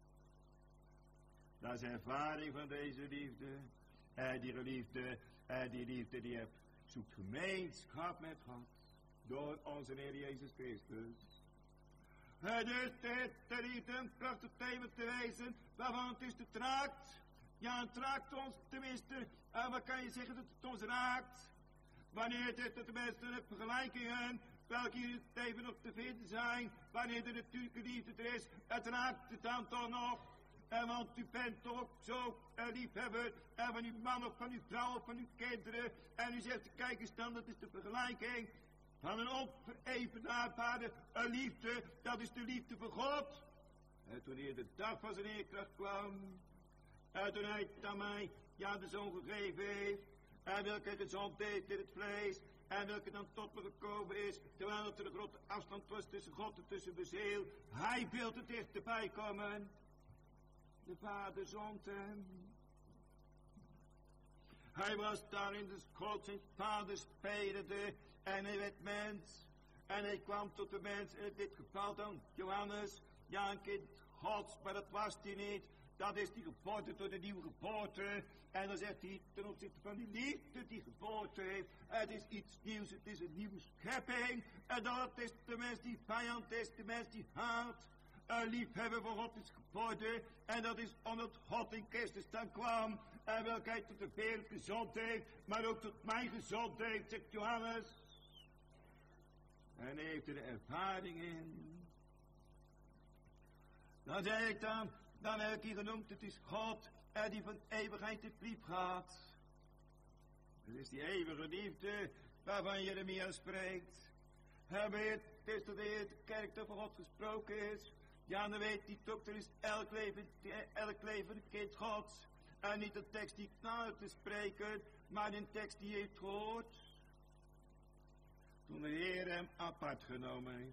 Dat is de ervaring van deze liefde. En die liefde, en die liefde die heeft, zoekt gemeenschap met God. Door onze Heer Jezus Christus. Het is dit, de liefde, een prachtig thema te wezen, waarvan het is de traakt. Ja, het raakt ons tenminste, en wat kan je zeggen dat het ons raakt? Wanneer dit de tenminste de vergelijkingen, welke hier in het even nog te vinden zijn, wanneer de natuurlijke liefde er is, het raakt het dan toch nog. En want u bent toch ook zo een liefhebber, en van uw man of van uw vrouw of van uw kinderen, en u zegt, kijk eens dan, dat is de vergelijking. Van een onverevenaarbare liefde, dat is de liefde voor God. En toen hij de dag van zijn eerkracht kwam, en toen hij het aan mij, ja, de zoon gegeven heeft, en welke de zoon deed in het vlees, en welke dan tot me gekomen is, terwijl er een grote afstand was tussen God en tussen de ziel, hij wil er dichterbij komen. De Vader zond hem. Hij was daar in de schoot zijn vader spelende. En hij werd mens. En hij kwam tot de mens. In dit geval dan Johannes. Ja, een kind Gods. Maar dat was hij niet. Dat is die geboorte door de nieuwe geboorte. En dan zegt hij ten opzichte van die liefde die geboorte heeft. Het is iets nieuws. Het is een nieuwe schepping. En dat is de mens die vijand is. De mens die haat. Een liefhebber voor God is geboren. En dat is omdat God in Christus dan kwam. En welke hij tot de wereld gezond heeft. Maar ook tot mij gezond heeft, zegt Johannes. En hij heeft er de ervaring in. Dan zeg ik dan. Dan heb ik hier genoemd. Het is God. En die van eeuwigheid het lief gaat. Het is die eeuwige liefde. Waarvan Jeremia spreekt. Hij weet. Het is tot de Heer de kerk dat voor God gesproken is. Ja, dan weet die dokter is elk leven, elk leven een kind Gods. En niet een tekst die ik na te spreken, maar een tekst die hij heeft gehoord. Toen de Heer hem apart genomen heeft.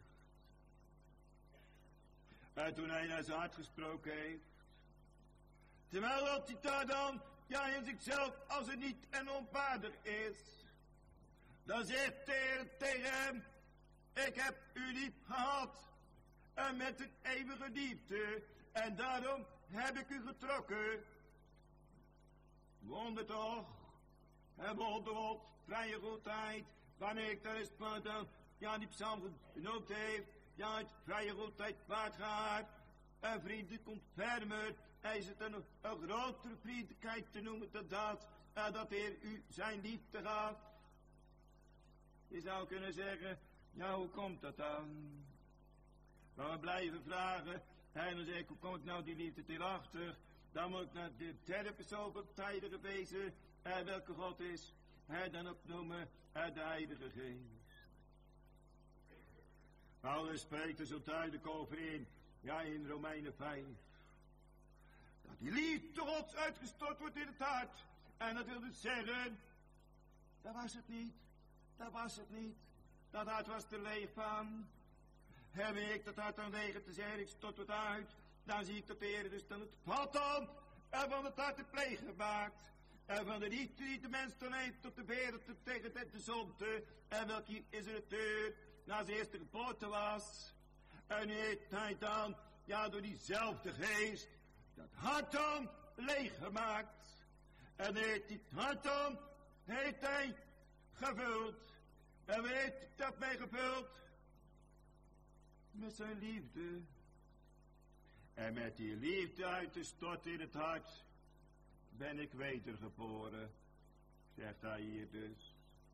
En toen hij naar zijn hart gesproken heeft. Terwijl dat hij daar dan, ja in zichzelf, als het niet en onwaardig is. Dan zegt de Heer tegen hem, ik heb u lief gehad. En met een eeuwige liefde. En daarom heb ik u getrokken. Wonder toch. En wonder wat. Vrije goedheid. Wanneer ik daar eens maar dan. Ja, die psalm genoemd heeft. Ja, het vrije goedheid waard gaat. Een vriend komt fermer. Hij is het dan nog een grotere vriendelijkheid te noemen dan dat. En dat de Heer u zijn liefde gaat. Je zou kunnen zeggen. Ja, hoe komt dat dan? Maar we blijven vragen. En dan zeg ik, hoe komt nou die liefde hierachter? Dan moet ik naar de derde persoon van het heilige wezen. En welke God is. En dan opnoemen en de Heilige Geest. Paulus spreekt er zo duidelijk over in. Ja, in Romeinen vijf. Dat die liefde Gods uitgestort wordt in het hart. En dat wil dus zeggen. Dat was het niet. Dat was het niet. Dat hart was er leeg van. Heb ik dat hart aan wegen te zeggen, ik stort het uit. Dan zie ik dat de Heer dus dan het vat dan. En van het hart de plegen maakt. En van de liefde die de mens dan heeft tot de wereld te tegen de zonde. En welke hier is er het deur. Na zijn eerste geboorte was. En heeft hij dan, ja door diezelfde geest. Dat hart dan leeg gemaakt. En heeft dit hart dan, heeft hij gevuld. En wie heeft dat mee gevuld? Met zijn liefde. En met die liefde uit te storten in het hart. Ben ik wedergeboren. Zegt hij hier dus.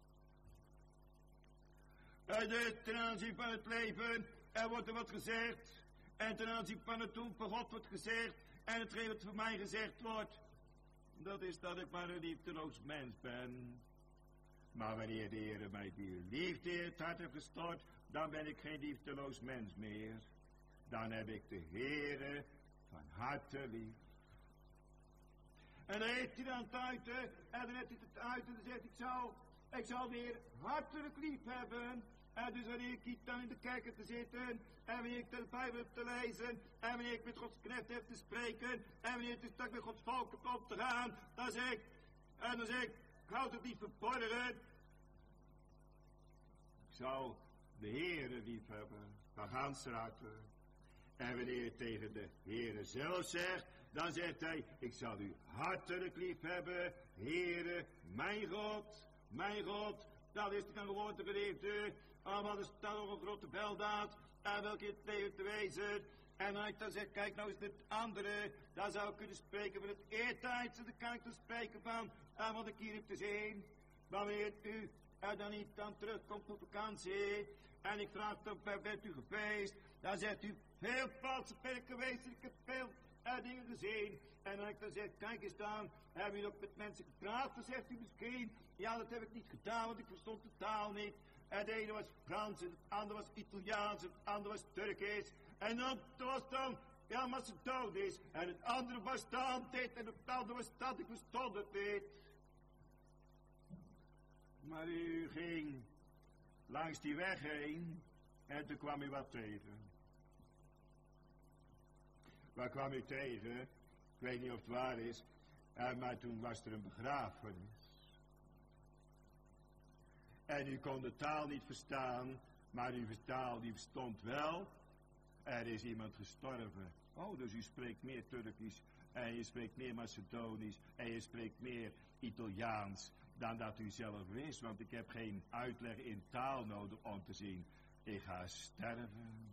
En dus ten aanzien van het leven. Er wordt er wat gezegd. En ten aanzien van het doen van God wordt gezegd. En hetgeen wat voor mij gezegd wordt. Dat is dat ik maar een liefdeloos mens ben. Maar wanneer de Heer mij die liefde in het hart heeft gestort. Dan ben ik geen liefdeloos mens meer. Dan heb ik de Heere van harte lief. En dan heeft hij dan het uiten. En dan heeft hij het uiten. En dan zegt hij, ik zal, ik zal de Heer hartelijk lief hebben. En dus wanneer ik dan in de kerk te zitten, en wanneer ik de Bijbel heb te lezen, en wanneer ik met Gods knecht heb te spreken, en wanneer het is dat ik met Gods volk heb op te gaan, dan zeg ik, en dan zeg ik, ik houd het niet verborgen. Ik zal de Heere lief hebben, van ganse harte. En wanneer je tegen de Heere zelf zegt, dan zegt hij, ik zal u hartelijk lief hebben, Heere, mijn God, mijn God. Dat is dan gewoon te geliefde, allemaal is dat nog een grote weldaad, en welke het leven te wezen. En als ik dan zeg, kijk nou eens het andere, dan zou ik kunnen spreken van het eertijdse, dan kan ik dan spreken van, en wat ik hier heb te zien. Maar wanneer u er dan niet dan terugkomt op vakantie, en ik vraag dan, waar bent u geweest? Dan zegt u, veel plaatsen ben ik geweest, en ik heb veel uh, dingen gezien. En als ik dan zeg, kijk eens dan, hebben jullie ook met mensen gepraat? Dan zegt u misschien, ja dat heb ik niet gedaan, want ik verstond de taal niet. En het ene was Frans, en het andere was Italiaans, en het andere was Turkisch. En dan was dan, ja, Macedonisch. En het andere was dan dit, en het andere was dat, ik verstond het niet. Maar u ging langs die weg heen, en toen kwam u wat tegen. Waar kwam u tegen? Ik weet niet of het waar is, maar toen was er een begrafenis. En u kon de taal niet verstaan, maar uw taal die verstond wel. Er is iemand gestorven. Oh, dus u spreekt meer Turkisch, en je spreekt meer Macedonisch, en je spreekt meer Italiaans dan dat u zelf wist, want ik heb geen uitleg in taal nodig om te zien. Ik ga sterven.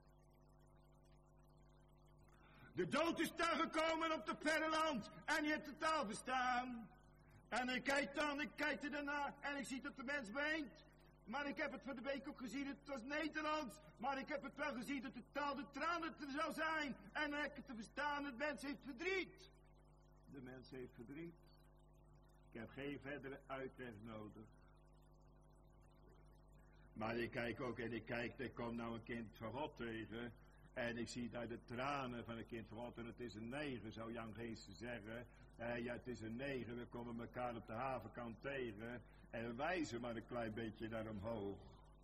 De dood is daar gekomen op de verre land, en je hebt de taal verstaan. En ik kijk dan, ik kijk er daarna, en ik zie dat de mens weent. Maar ik heb het van de week ook gezien, het was Nederlands. Maar ik heb het wel gezien dat de taal de tranen er zou zijn. En dan heb ik het te verstaan, het mens heeft verdriet. De mens heeft verdriet. Ik heb geen verdere uitleg nodig. Maar ik kijk ook, en ik kijk, er komt nou een kind van God tegen. En ik zie daar de tranen van een kind van God. En het is een negen, zou Jan Geesten zeggen. Uh, ja, het is een negen, we komen elkaar op de havenkant tegen. En we wijzen maar een klein beetje naar omhoog.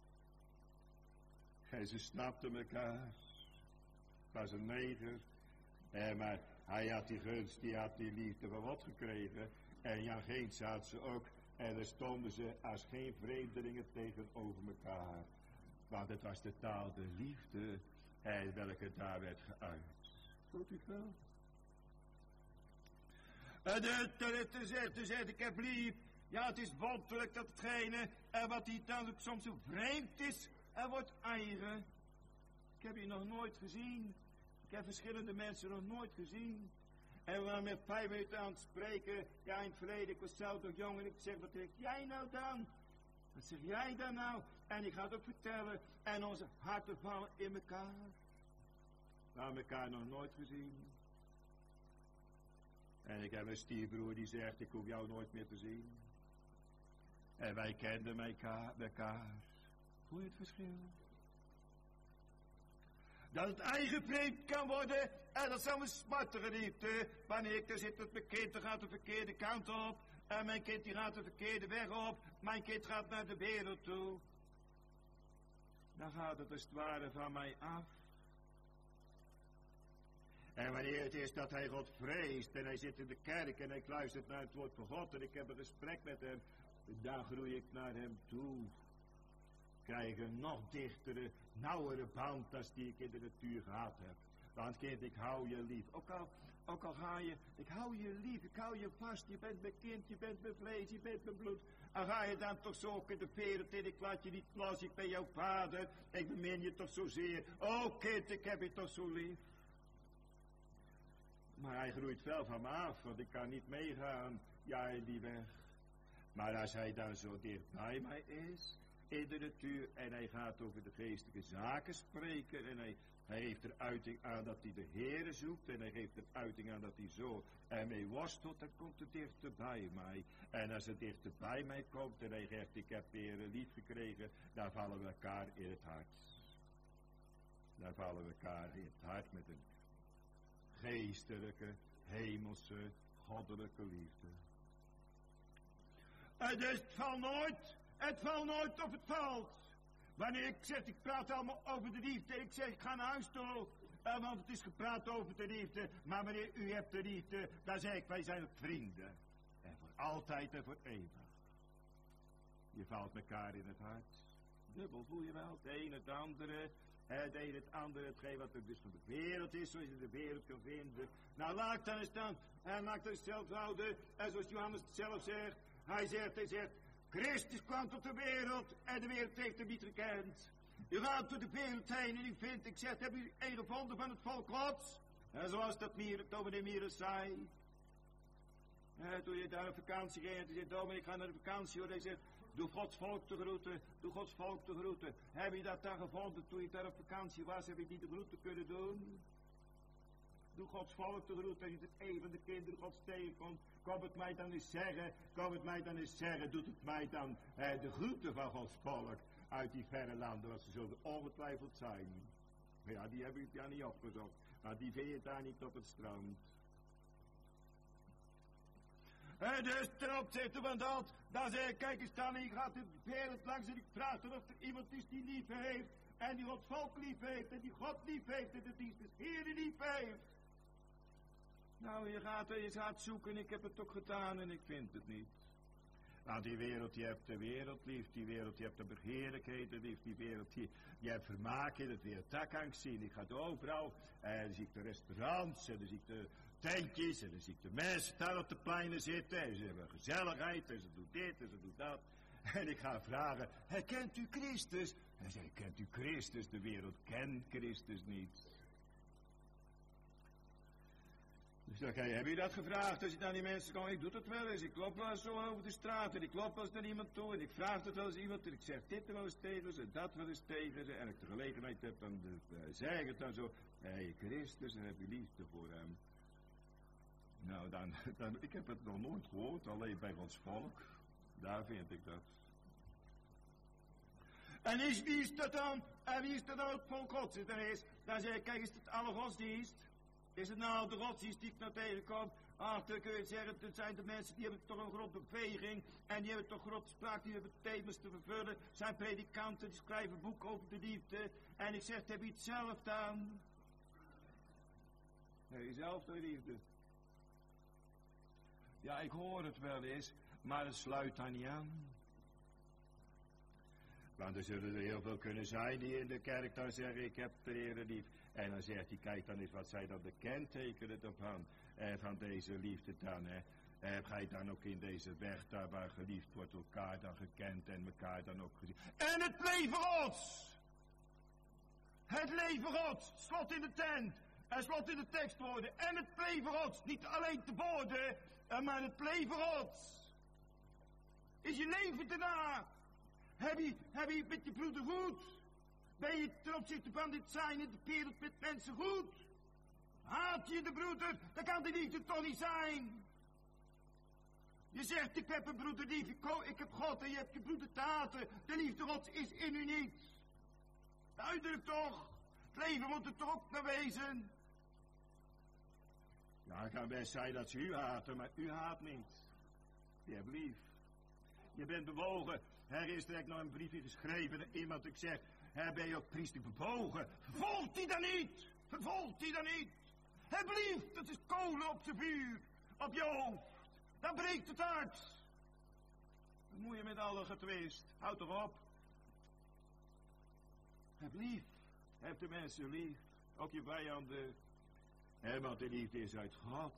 En ze snapten elkaar. Het was een neger. Eh, maar hij had die gunst, die had die liefde van God gekregen. En Jan Geens had ze ook. En daar stonden ze als geen vreemdelingen tegenover elkaar. Want het was de taal de liefde. En welke daar werd geuit. Voelt u het wel? En toen zegt, zegt, ik heb lief. Ja, het is wonderlijk dat hetgene, en wat die dan ook soms zo vreemd is, er wordt eigen. Ik heb je nog nooit gezien. Ik heb verschillende mensen nog nooit gezien. En we waren met vijf minuten aan het spreken. Ja, in het verleden, ik was zelf nog jong en ik zeg, wat denk jij nou dan? Wat zeg jij dan nou? En ik ga het ook vertellen. En onze harten vallen in elkaar. We hebben elkaar nog nooit gezien. En ik heb een stierbroer die zegt, ik hoef jou nooit meer te zien. En wij kenden elkaar. Voel je het verschil? Dat het eigen vreemd kan worden, en dat zou een smartige liefde. Wanneer ik er zit met mijn kind, dan gaat de verkeerde kant op. En mijn kind die gaat de verkeerde weg op. Mijn kind gaat naar de wereld toe. Dan gaat het als het ware van mij af. En wanneer het is dat hij God vreest en hij zit in de kerk en hij luistert naar het woord van God en ik heb een gesprek met hem, dan groei ik naar hem toe. Krijg een nog dichtere, nauwere band als die ik in de natuur gehad heb. Want kind, ik hou je lief. Ook al, ook al ga je, ik hou je lief, ik hou je vast. Je bent mijn kind, je bent mijn vlees, je bent mijn bloed. En ga je dan toch zo in de wereld in, ik laat je niet los, ik ben jouw vader. Ik bemin je toch zozeer. Oh kind, ik heb je toch zo lief. Maar hij groeit wel van me af, want ik kan niet meegaan, ja, in die weg. Maar als hij dan zo dicht bij mij is, in de natuur, en hij gaat over de geestelijke zaken spreken, en hij, hij heeft er uiting aan dat hij de Heere zoekt, en hij geeft er uiting aan dat hij zo ermee worstelt, dan komt het dichter bij mij. En als het dichter bij mij komt, en hij zegt, ik heb de Heere lief gekregen, dan vallen we elkaar in het hart. Dan vallen we elkaar in het hart met een geestelijke, hemelse, goddelijke liefde. En dus het valt nooit, het valt nooit of het valt. Wanneer ik zeg, ik praat allemaal over de liefde. Ik zeg, ik ga naar huis toe. Uh, want het is gepraat over de liefde. Maar wanneer u hebt de liefde, dan zeg ik, wij zijn ook vrienden. En voor altijd en voor eeuwig. Je valt elkaar in het hart. Dubbel voel je wel. Het een het andere. Het een het andere. Hetgeen wat ook dus van de wereld is. Zoals je de wereld kan vinden. Nou laat ik dan eens dan. En laat ik dan zelf houden. En zoals Johannes het zelf zegt. Hij zegt, hij zegt. Christus kwam tot de wereld. En de wereld heeft hem niet gekend. U gaat door de wereld heen en u vindt. Ik zeg, heb u een gevonden van het volk Gods? En zoals dat Mier, dominee Mieres zei. En toen je daar op vakantie ging. En toen zei dominee, ik ga naar de vakantie hoor. Hij zegt. Doe Gods volk te groeten, doe Gods volk te groeten. Heb je dat dan gevonden toen je daar op vakantie was? Heb je niet de groeten kunnen doen? Doe Gods volk te groeten. Als je het een van de kinderen Gods tegenkomt, kom het mij dan eens zeggen. Kom het mij dan eens zeggen. Doet het mij dan eh, de groeten van Gods volk uit die verre landen. Want ze zullen ongetwijfeld zijn. Ja, die heb ik ja niet opgezocht. Maar die vind je daar niet op het strand. En dus ten opzichte van dat, dan zeg ik, kijk eens dan, ik ga de wereld langs en ik vraag er of er iemand is die lief heeft. En die Gods volk lief heeft, en die God lief heeft, en de dienst des Heeren lief heeft. Nou, je gaat, je gaat zoeken, ik heb het ook gedaan en ik vind het niet. Nou, die wereld, die hebt de wereld lief, die wereld, die hebt de begeerlijkheden lief, die wereld, die, die hebt vermaak in het wereld. Dat kan ik zien, ik ga overal, en dan zie ik de restaurants, en dan zie ik de tentjes, en dan zie ik de mensen daar op de pleinen zitten, en ze hebben gezelligheid, en ze doen dit, en ze doen dat. En ik ga vragen, herkent u Christus? En hij zegt, kent u Christus? De wereld kent Christus niet. Dus dan heb je dat gevraagd als je naar die mensen komt? Ik doe het wel eens. Ik loop wel eens zo over de straat en ik loop wel eens naar iemand toe en ik vraag het wel eens iemand en ik zeg dit wel eens tegen ze en dat wel eens tegen ze. En ik de gelegenheid heb, dan uh, zeg ik het dan zo. Hé, hey, Christus, en heb je liefde voor hem. Nou, dan, dan, ik heb het nog nooit gehoord, alleen bij ons volk. Daar vind ik dat. En is, wie is dat dan? En wie is dat dan het volk Gods? Dan, is, dan zeg ik, kijk, is het alle godsdienst? Is het nou de godsdienst die ik nou tegenkom? Ach, dan kun je zeggen, dat zijn de mensen die hebben toch een grote beweging. En die hebben toch grote spraak, die hebben thema's te vervullen. Zijn predikanten, die schrijven boeken over de liefde. En ik zeg, heb je het zelf dan? Heb je zelf de liefde? Ja, ik hoor het wel eens, maar het sluit daar niet aan. Want er zullen er heel veel kunnen zijn die in de kerk dan zeggen, ik heb de Heere lief. En dan zegt hij, kijk dan eens wat zij dan de kentekenen ervan, eh, van deze liefde dan. Hè. Heb gij dan ook in deze weg daar waar geliefd wordt elkaar dan gekend en elkaar dan ook gezien. En het leven Gods! Het leven Gods! Slot in de tent! En slot in de tekstwoorden. En het leven Gods! Niet alleen de woorden, maar het leven Gods! Is je leven daarna? Heb je, heb je met je broeder goed? Ben je ten opzichte van dit zijn in de wereld met mensen goed? Haat je de broeder? Dan kan de liefde toch niet zijn. Je zegt, ik heb een broeder lief, ik, ik heb God en je hebt je broeder te haten. De liefde Gods is in u niet. Duidelijk toch? Het leven moet er toch ook naar wezen. Ja, het kan best zijn dat ze u haten, maar u haat niet. Je hebt lief. Je bent bewogen. Er is direct nog een briefje geschreven en iemand ik zeg, hè, ben je ook priester bewogen? Vervolgt die dan niet? Vervolgt die dan niet? Heb lief, dat is kolen op zijn vuur, op je hoofd. Dan breekt het hart. Dan moet je met alle getwist. Houd toch op. Heb lief. Heb de mensen lief. Ook je vijanden. En want de liefde is uit God.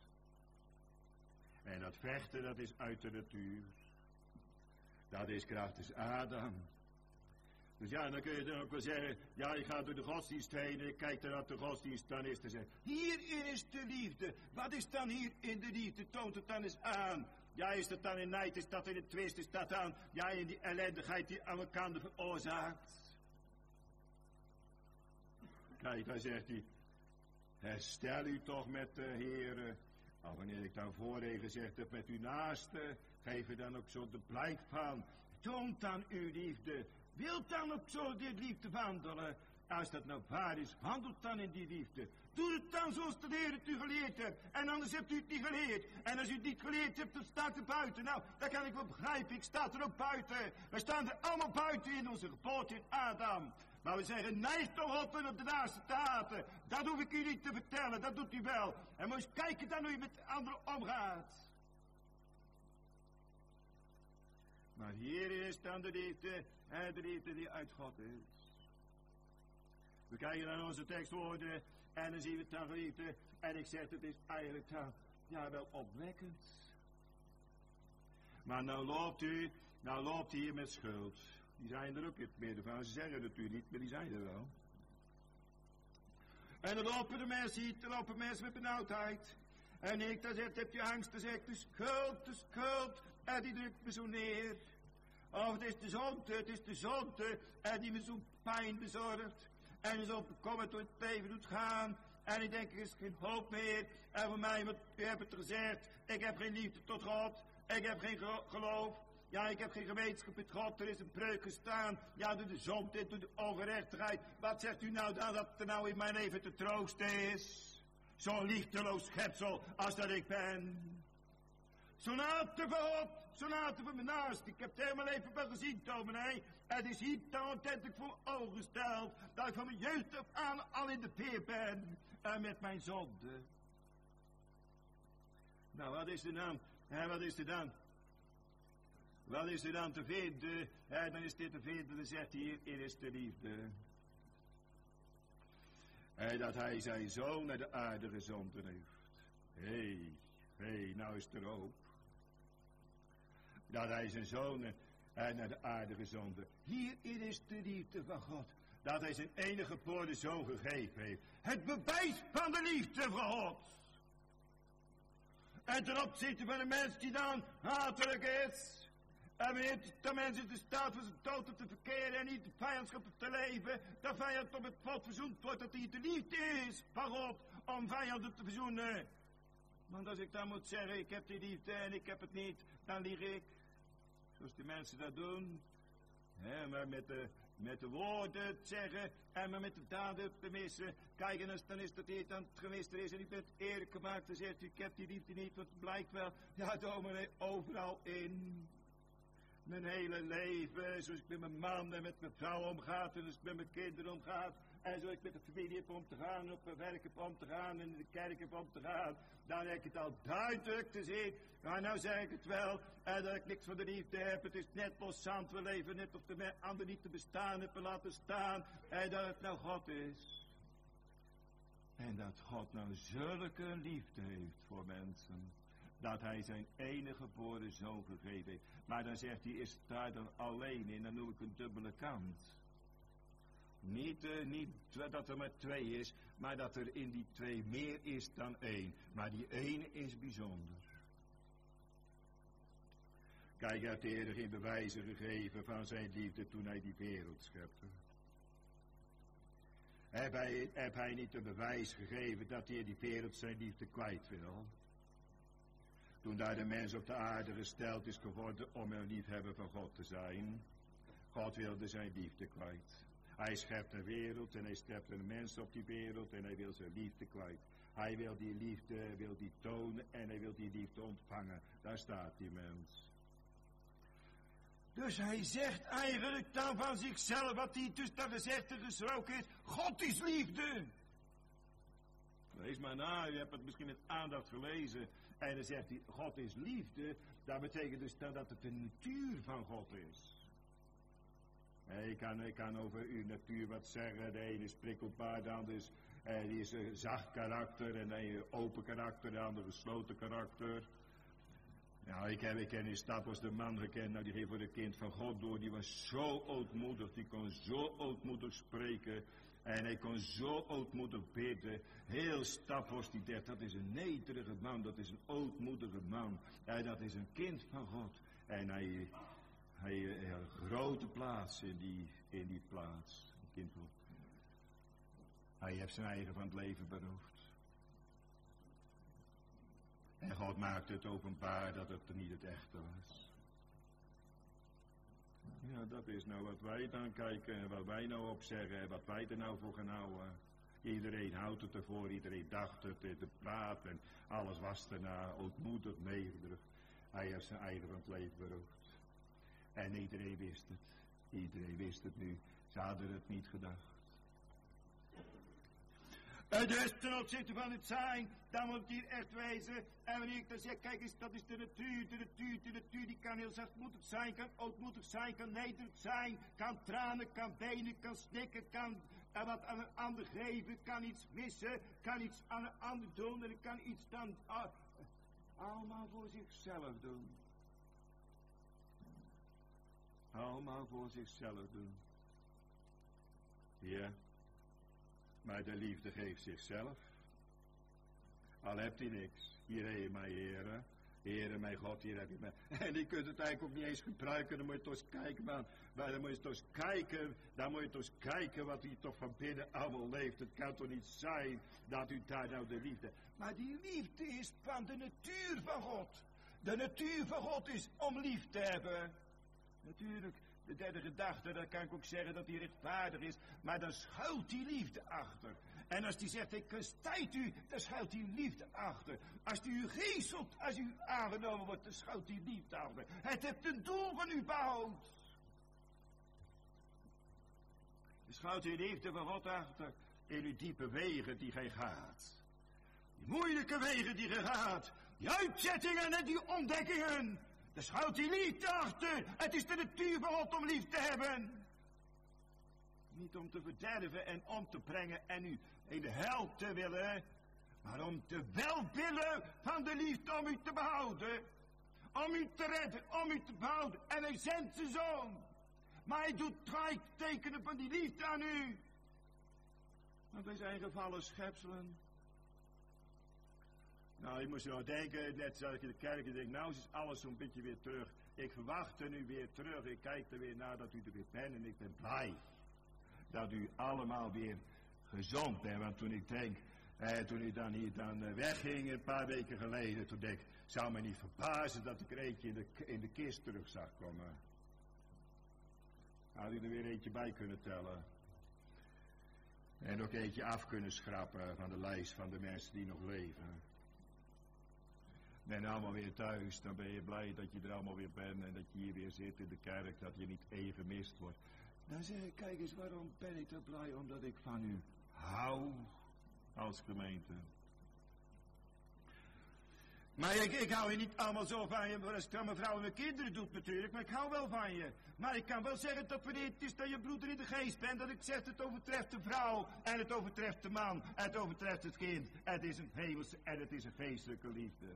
En dat vechten, dat is uit de natuur. Dat is krachtens Adam. Dus ja, dan kun je dan ook wel zeggen, ja, je gaat door de godsdienst heen en je kijkt naar wat de godsdienst dan is te zeggen. Hierin is de liefde. Wat is dan hier in de liefde? Toont het dan eens aan. Ja, is dat dan in nijd, is dat in de twist, is dat dan, ja, in die ellendigheid die aan elkaar veroorzaakt. Kijk, dan zegt hij, herstel u toch met de Heere. Nou, wanneer ik dan voorheen gezegd heb met uw naaste, geef er dan ook zo de blijk van. Toont dan uw liefde. Wilt dan ook zo dit liefde wandelen. Als dat nou waar is, handelt dan in die liefde. Doe het dan zoals de Heer het u geleerd hebt. En anders hebt u het niet geleerd. En als u het niet geleerd hebt, dan staat er buiten. Nou, dat kan ik wel begrijpen. Ik sta er ook buiten. Wij staan er allemaal buiten in onze geboorte in Adam. Maar we zijn geneigd om op en op de naaste te haten. Dat hoef ik u niet te vertellen, dat doet u wel. En moet eens kijken dan hoe je met anderen omgaat. Maar hier is dan de liefde, de liefde die uit God is. We kijken naar onze tekstwoorden en dan zien we het dan geliefde. En ik zeg, het is eigenlijk dan, ja, wel opwekkend. Maar nou loopt u, nou loopt u hier met schuld. Die zijn er ook in het midden van. Ze zeggen het natuurlijk niet, maar die zijn er wel. En dan lopen de mensen hier, dan lopen mensen met benauwdheid. En ik, dan zegt, heb je angst, dan zegt de schuld, de schuld. En die drukt me zo neer. Of het is de zonde, het is de zonde. En die me zo'n pijn bezorgt. En is opgekomen door het leven doet gaan. En ik denk, er is geen hoop meer. En voor mij, want u hebt het gezegd. Ik heb geen liefde tot God. Ik heb geen geloof. Ja, ik heb geen gemeenschap met God. Er is een breuk gestaan. Ja, door de zonde, door de ongerechtigheid. Wat zegt u nou dan dat er nou in mijn leven te troosten is? Zo'n liefdeloos schepsel als dat ik ben. Zo'n haten voor God. Zo'n haten voor mijn naast. Ik heb het helemaal even wel gezien, dominee. Het is hier dan ontzettend voor ogen gesteld. Dat ik van mijn jeugd af aan al in de peer ben. En met mijn zonde. Nou, wat is er dan? En wat is er dan? Wat is er dan te vinden? En dan is dit te vinden, dan zegt hij hier, hier is de liefde. En dat hij zijn zoon naar de aarde gezonden heeft. Hé, hey, hé, hey, nou is er hoop. Dat hij zijn zoon naar de aarde gezonden. Hier is de liefde van God. Dat hij zijn enige geboren zoon gegeven heeft. Het bewijs van de liefde van God. En ten opzichte van de mens die dan hatelijk is. En wanneer de mens in de staat van zijn dood op te verkeren en niet de vijandschap te leven, dat vijand om het God verzoend wordt, dat hij de liefde is van God om vijanden te verzoenen. Want als ik dan moet zeggen, ik heb die liefde en ik heb het niet, dan lieg ik. Zoals de mensen dat doen. He, maar met de, met de woorden te zeggen en maar met de daden te missen. Kijk, en als dan is dat hij dan het gemist is en ik ben het eerlijk gemaakt, dan zegt u, ik heb die liefde niet, want het blijkt wel, ja, dominee, overal in. Mijn hele leven, zoals ik met mijn man en met mijn vrouw omgaat, en zoals ik met mijn kinderen omgaat, en zoals ik met de familie heb om te gaan, op mijn werk heb om te gaan, en in de kerk heb om te gaan, dan heb ik het al duidelijk te zien. Maar nou zeg ik het wel, en dat ik niks van de liefde heb, het is net loszand, we leven net of de ander niet te bestaan hebben laten staan, en dat het nou God is. En dat God nou zulke liefde heeft voor mensen. Dat hij zijn enige geboren zoon gegeven heeft. Maar dan zegt hij, is daar dan alleen in, dan noem ik een dubbele kant. Niet, uh, niet dat er maar twee is, maar dat er in die twee meer is dan één. Maar die ene is bijzonder. Kijk, hij heeft de Heer geen bewijzen gegeven van zijn liefde toen hij die wereld schepte. Heb hij, heb hij niet een bewijs gegeven dat hij die wereld zijn liefde kwijt wil? Toen daar de mens op de aarde gesteld is geworden om een liefhebber van God te zijn. God wilde zijn liefde kwijt. Hij schept een wereld en hij schept een mens op die wereld en hij wil zijn liefde kwijt. Hij wil die liefde, wil die tonen en hij wil die liefde ontvangen. Daar staat die mens. Dus hij zegt eigenlijk dan van zichzelf, wat hij dus dan gezegd en gesproken is, God is liefde. Lees maar na, u hebt het misschien met aandacht gelezen. En dan zegt hij, God is liefde. Dat betekent dus dan dat het de natuur van God is. Ik kan, ik kan over uw natuur wat zeggen. De ene is prikkelbaar, de andere is, eh, die is een zacht karakter. En de ene open karakter, de andere gesloten karakter. Nou, ik heb, ik ken in stad was de man gekend, nou die ging voor het kind van God door. Die was zo ootmoedig, die kon zo ootmoedig spreken. En hij kon zo ootmoedig bidden. Heel Staphorst die dacht, dat is een nederige man, dat is een ootmoedige man. En dat is een kind van God. En hij, hij, hij had een grote plaats in die, in die plaats. Een kind van God. Hij heeft zijn eigen van het leven beroofd. En God maakte het openbaar dat het niet het echte was. Ja, dat is nou wat wij dan kijken en wat wij nou op zeggen en wat wij er nou voor gaan houden. Iedereen houdt het ervoor, iedereen dacht het, het praat en alles was erna, ootmoedig, nederig. Hij heeft zijn eigen van het leven beroofd. En iedereen wist het. Iedereen wist het nu. Ze hadden het niet gedacht. En dus ten opzichte van het zijn, dan moet het hier echt wezen. En wanneer ik dan zeg, kijk eens, dat is de natuur, de natuur, de natuur, die kan heel zachtmoedig zijn, kan ootmoedig zijn, kan nederig zijn, kan tranen, kan benen, kan snikken, kan uh, wat aan een ander geven, kan iets missen, kan iets aan een ander doen en kan iets dan uh, allemaal voor zichzelf doen. Allemaal voor zichzelf doen. Ja. Maar de liefde geeft zichzelf. Al hebt hij niks. Hier heb je mij, heren. Heren, mijn God, hier heb je mij. En je kunt het eigenlijk ook niet eens gebruiken. Dan moet je toch eens kijken, man. Maar dan moet je toch eens kijken. Dan moet je toch eens kijken wat hij toch van binnen allemaal leeft. Het kan toch niet zijn dat u daar nou de liefde... Maar die liefde is van de natuur van God. De natuur van God is om lief te hebben. Natuurlijk. De derde gedachte, dan kan ik ook zeggen dat hij rechtvaardig is, maar dan schuilt die liefde achter. En als hij zegt, ik kastijd u, dan schuilt die liefde achter. Als hij u geestelt, als u aangenomen wordt, dan schuilt die liefde achter. Het heeft een doel van u behoud. Dan schuilt die liefde van God achter in uw diepe wegen die gij gaat. Die moeilijke wegen die gij gaat, die uitzettingen en die ontdekkingen. Er schuilt die liefde achter. Het is de natuur van God om lief te hebben. Niet om te verderven en om te brengen en u in de hel te willen. Maar om te welwillen van de liefde om u te behouden. Om u te redden, om u te behouden. En hij zendt zijn zoon. Maar hij doet tekenen van die liefde aan u. Want wij zijn gevallen schepselen. Nou, je moest nou denken, net zoals ik in de kerk, ik denk, nou is alles zo'n beetje weer terug. Ik verwacht er nu weer terug, ik kijk er weer naar dat u er weer bent en ik ben blij. Dat u allemaal weer gezond bent, want toen ik denk, eh, toen u dan hier dan eh, wegging een paar weken geleden, toen denk ik, zou me niet verbazen dat ik er eentje in de, in de kist terug zag komen. Had u er weer eentje bij kunnen tellen. En ook eentje af kunnen schrappen van de lijst van de mensen die nog leven. Ben allemaal weer thuis, dan ben je blij dat je er allemaal weer bent en dat je hier weer zit in de kerk, dat je niet even gemist wordt. Dan zeg ik, kijk eens, waarom ben ik zo blij? Omdat ik van u hou als gemeente. Maar ik, ik hou je niet allemaal zo van je, als het aan mijn vrouw en mijn kinderen doet natuurlijk, maar ik hou wel van je. Maar ik kan wel zeggen dat wanneer het is dat je broeder in de geest bent, dat ik zeg het overtreft de vrouw en het overtreft de man en het overtreft het kind. Het is een hemelse en het is een geestelijke liefde.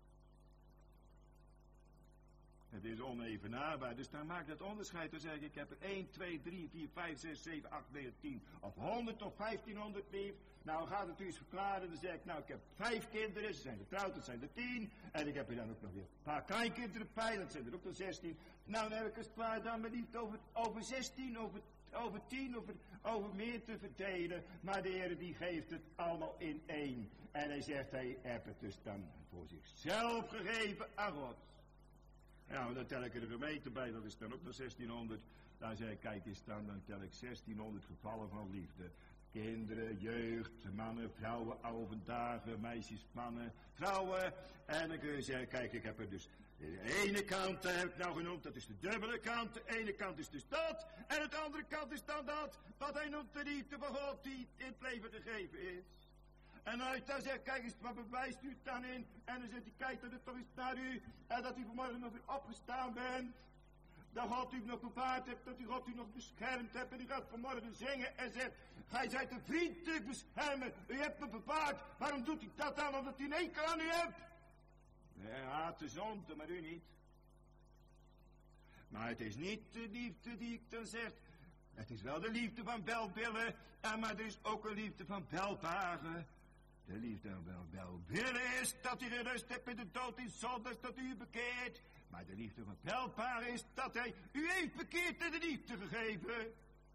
Het is onevenaarbaar, dus dan maakt het onderscheid. Dan zeg ik, ik heb er één, twee, drie, vier, vijf, zes, zeven, acht, negen, tien of honderd of vijftienhonderd lief. Nou gaat het u eens verklaren, dan zeg ik, nou ik heb vijf kinderen, ze zijn getrouwd, dat zijn er tien. En ik heb er dan ook nog weer een paar kleinkinderen bij, dat zijn er ook nog zestien. Nou dan heb ik het klaar dan maar niet over, over zestien, over, over tien, over, over meer te verdelen. Maar de Heer die geeft het allemaal in één. En hij zegt, hij heeft het dus dan voor zichzelf gegeven aan God. Ja, dan tel ik er de gemeente bij, dat is dan ook nog zestienhonderd. Dan zeg ik, kijk eens dan, dan tel ik zestienhonderd gevallen van liefde. Kinderen, jeugd, mannen, vrouwen, oude dagen, meisjes, mannen, vrouwen. En dan kun je zeggen, kijk, ik heb er dus de ene kant heb ik nou genoemd, dat is de dubbele kant. De ene kant is dus dat, en de andere kant is dan dat. Wat hij noemt de liefde van God die in het leven gegeven is. En als ik dan zeg, kijk eens, wat bewijst u het dan in? En dan zegt hij, kijk dat het toch eens naar u, en dat u vanmorgen nog weer opgestaan bent. Dat God u nog bewaard hebt, dat u God u nog beschermd hebt. En u gaat vanmorgen zingen en zegt, gij zijt een vriend te beschermen. U hebt me bewaard. Waarom doet u dat dan? Omdat u een enkel aan u hebt. Hij haat de zonde, maar u niet. Maar het is niet de liefde die ik dan zeg. Het is wel de liefde van welwillen, maar er is ook een liefde van welbehagen. De liefde van welwillen is dat u gerust hebt in de dood in zonde, dat u u bekeert. Maar de liefde van welbehagen is dat hij u heeft bekeerd en de liefde gegeven.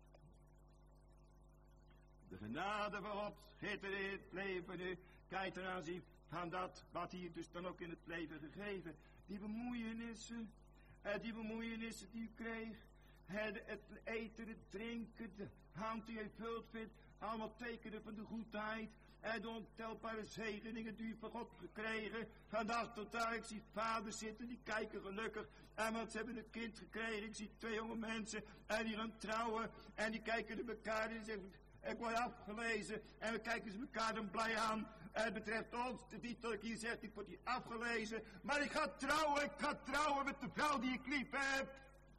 De genade van God geeft er in het leven nu. Kijk ten aanzien van dat wat hier dus dan ook in het leven gegeven. Die bemoeienissen, en die bemoeienissen die u kreeg. Het, het eten, het drinken, de hand die hij vult vindt, allemaal tekenen van de goedheid. En de ontelbare zegeningen die u van God gekregen. Vandaag tot daar, ik zie vaders zitten, die kijken gelukkig. En want ze hebben een kind gekregen. Ik zie twee jonge mensen en die gaan trouwen. En die kijken naar elkaar en die zeggen, ik word afgelezen. En we kijken ze elkaar dan blij aan. En het betreft ons, de niet dat ik hier zeg, ik word hier afgelezen. Maar ik ga trouwen, ik ga trouwen met de vrouw die ik lief heb.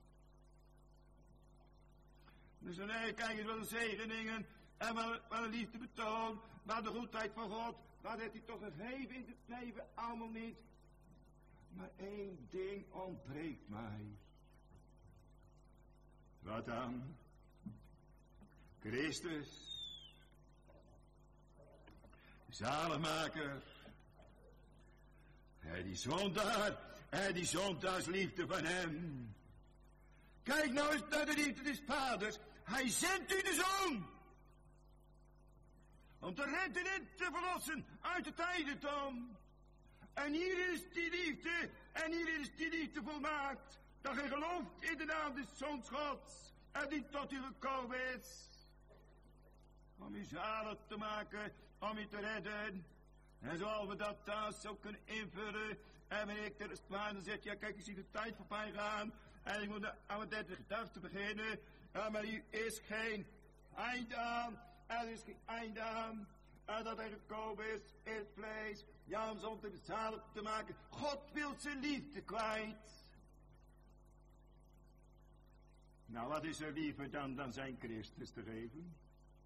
Dus dan nee, kijk eens wat de zegeningen. En wat, wat een liefde betoon. Maar de goedheid van God. Wat heeft hij toch gegeven in het leven? Allemaal niet. Maar één ding ontbreekt mij. Wat dan? Christus. Zaligmaker. Hij die zondaar. Hij die zondaars-liefde van hem. Kijk nou eens naar de liefde des vaders. Hij zendt u de zoon. Om te redden en te verlossen uit het eigendom. En hier is die liefde. En hier is die liefde volmaakt. Dat gij gelooft in de naam des Zoons Gods. En die tot u gekomen is. Om u zalig te maken. Om u te redden. En zoals we dat thuis zo kunnen invullen. En wanneer ik ter spaarde zeg. Ja kijk, ik zie de tijd voorbij gaan. En ik moet aan mijn derde gedachte beginnen. Ja, maar hier is geen einde aan. Er is geen einde aan. En dat hij gekomen is in het vlees. Ja, om zon te zalig te maken. God wil zijn liefde kwijt. Nou, wat is er liever dan, dan zijn Christus te geven?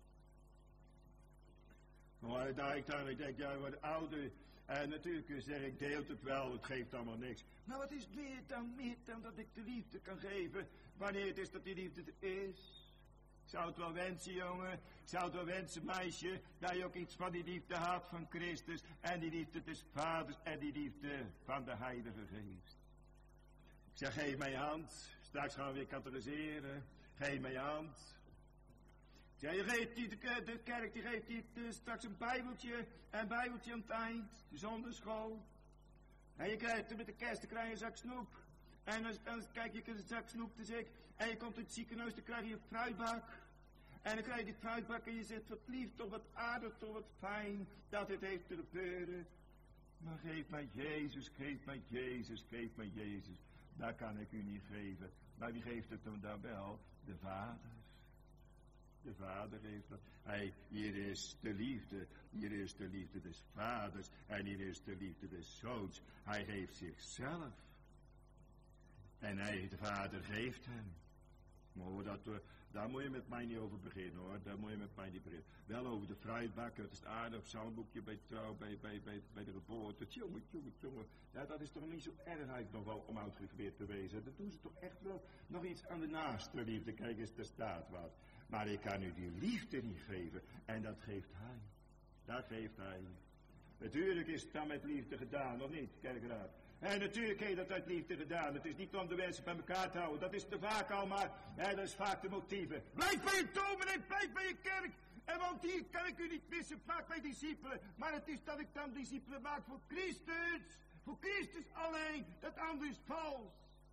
Maar daar ik dan, ik denk, ja, ik word ouder. En natuurlijk zeg ik, deelt het wel, het geeft allemaal niks. Maar wat is meer dan, meer dan dat ik de liefde kan geven, wanneer het is dat die liefde er is? Ik zou het wel wensen, jongen, ik zou het wel wensen, meisje, dat je ook iets van die liefde had van Christus, en die liefde des Vaders, en die liefde van de Heilige Geest. Ik zeg, geef mij je hand, straks gaan we weer categoriseren, geef mij je hand. Ja, je geeft die, de, de kerk die geeft die, de, straks een bijbeltje, een bijbeltje aan het eind, de zonderschool. En je krijgt met de kerst, dan krijg je een zak snoep. En dan, dan kijk je een zak snoep, dus ik, en je komt in het ziekenhuis, dan krijg je een fruitbak. En dan krijg je die fruitbak en je zegt, wat lief, toch wat aardig, toch wat fijn, dat het heeft te gebeuren. Maar geef mij Jezus, geef mij Jezus, geef mij Jezus. Dat kan ik u niet geven. Maar wie geeft het dan daar wel? De Vader. De Vader heeft dat. Hij, hier is de liefde. Hier is de liefde des Vaders. En hier is de liefde des Zoons. Hij geeft zichzelf. En hij, de Vader, geeft hem. Maar dat, daar moet je met mij niet over beginnen, hoor. Daar moet je met mij niet beginnen. Wel over de fruitbakken. Het is het aardig psalmboekje bij trouw, bij, bij, bij, bij de geboorte. Jongen, jongen, jongen. Ja, dat is toch niet zo erg eigenlijk nog wel om uitgegebeerd te wezen. Dat doen ze toch echt wel nog iets aan de naaste liefde. Kijk eens, er staat wat. Maar ik kan u die liefde niet geven. En dat geeft hij. Dat geeft hij. Natuurlijk is het dan met liefde gedaan, of niet, kerkraad? En natuurlijk heeft dat uit liefde gedaan. Het is niet om de mensen bij elkaar te houden. Dat is te vaak al, maar ja, dat is vaak de motieven. Blijf bij je dominee, blijf bij je kerk. En want hier kan ik u niet missen, vaak bij discipelen. Maar het is dat ik dan discipelen maak voor Christus. Voor Christus alleen. Dat andere is vals.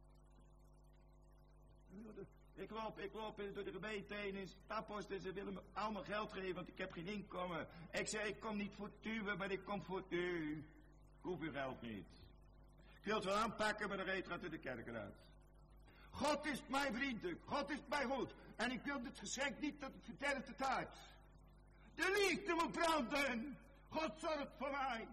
Ik loop, ik loop door de gemeente heen in Staphorst en ze willen me allemaal geld geven, want ik heb geen inkomen. Ik zeg, ik kom niet voor het uwe, maar ik kom voor u. Ik hoef uw geld niet. Ik wil het wel aanpakken, maar dan reed gaat u de kerk eruit. God is mijn vriendelijk, God is mij goed. En ik wil dit geschenk niet dat het verderft het hart. De liefde moet branden. God zorgt voor mij.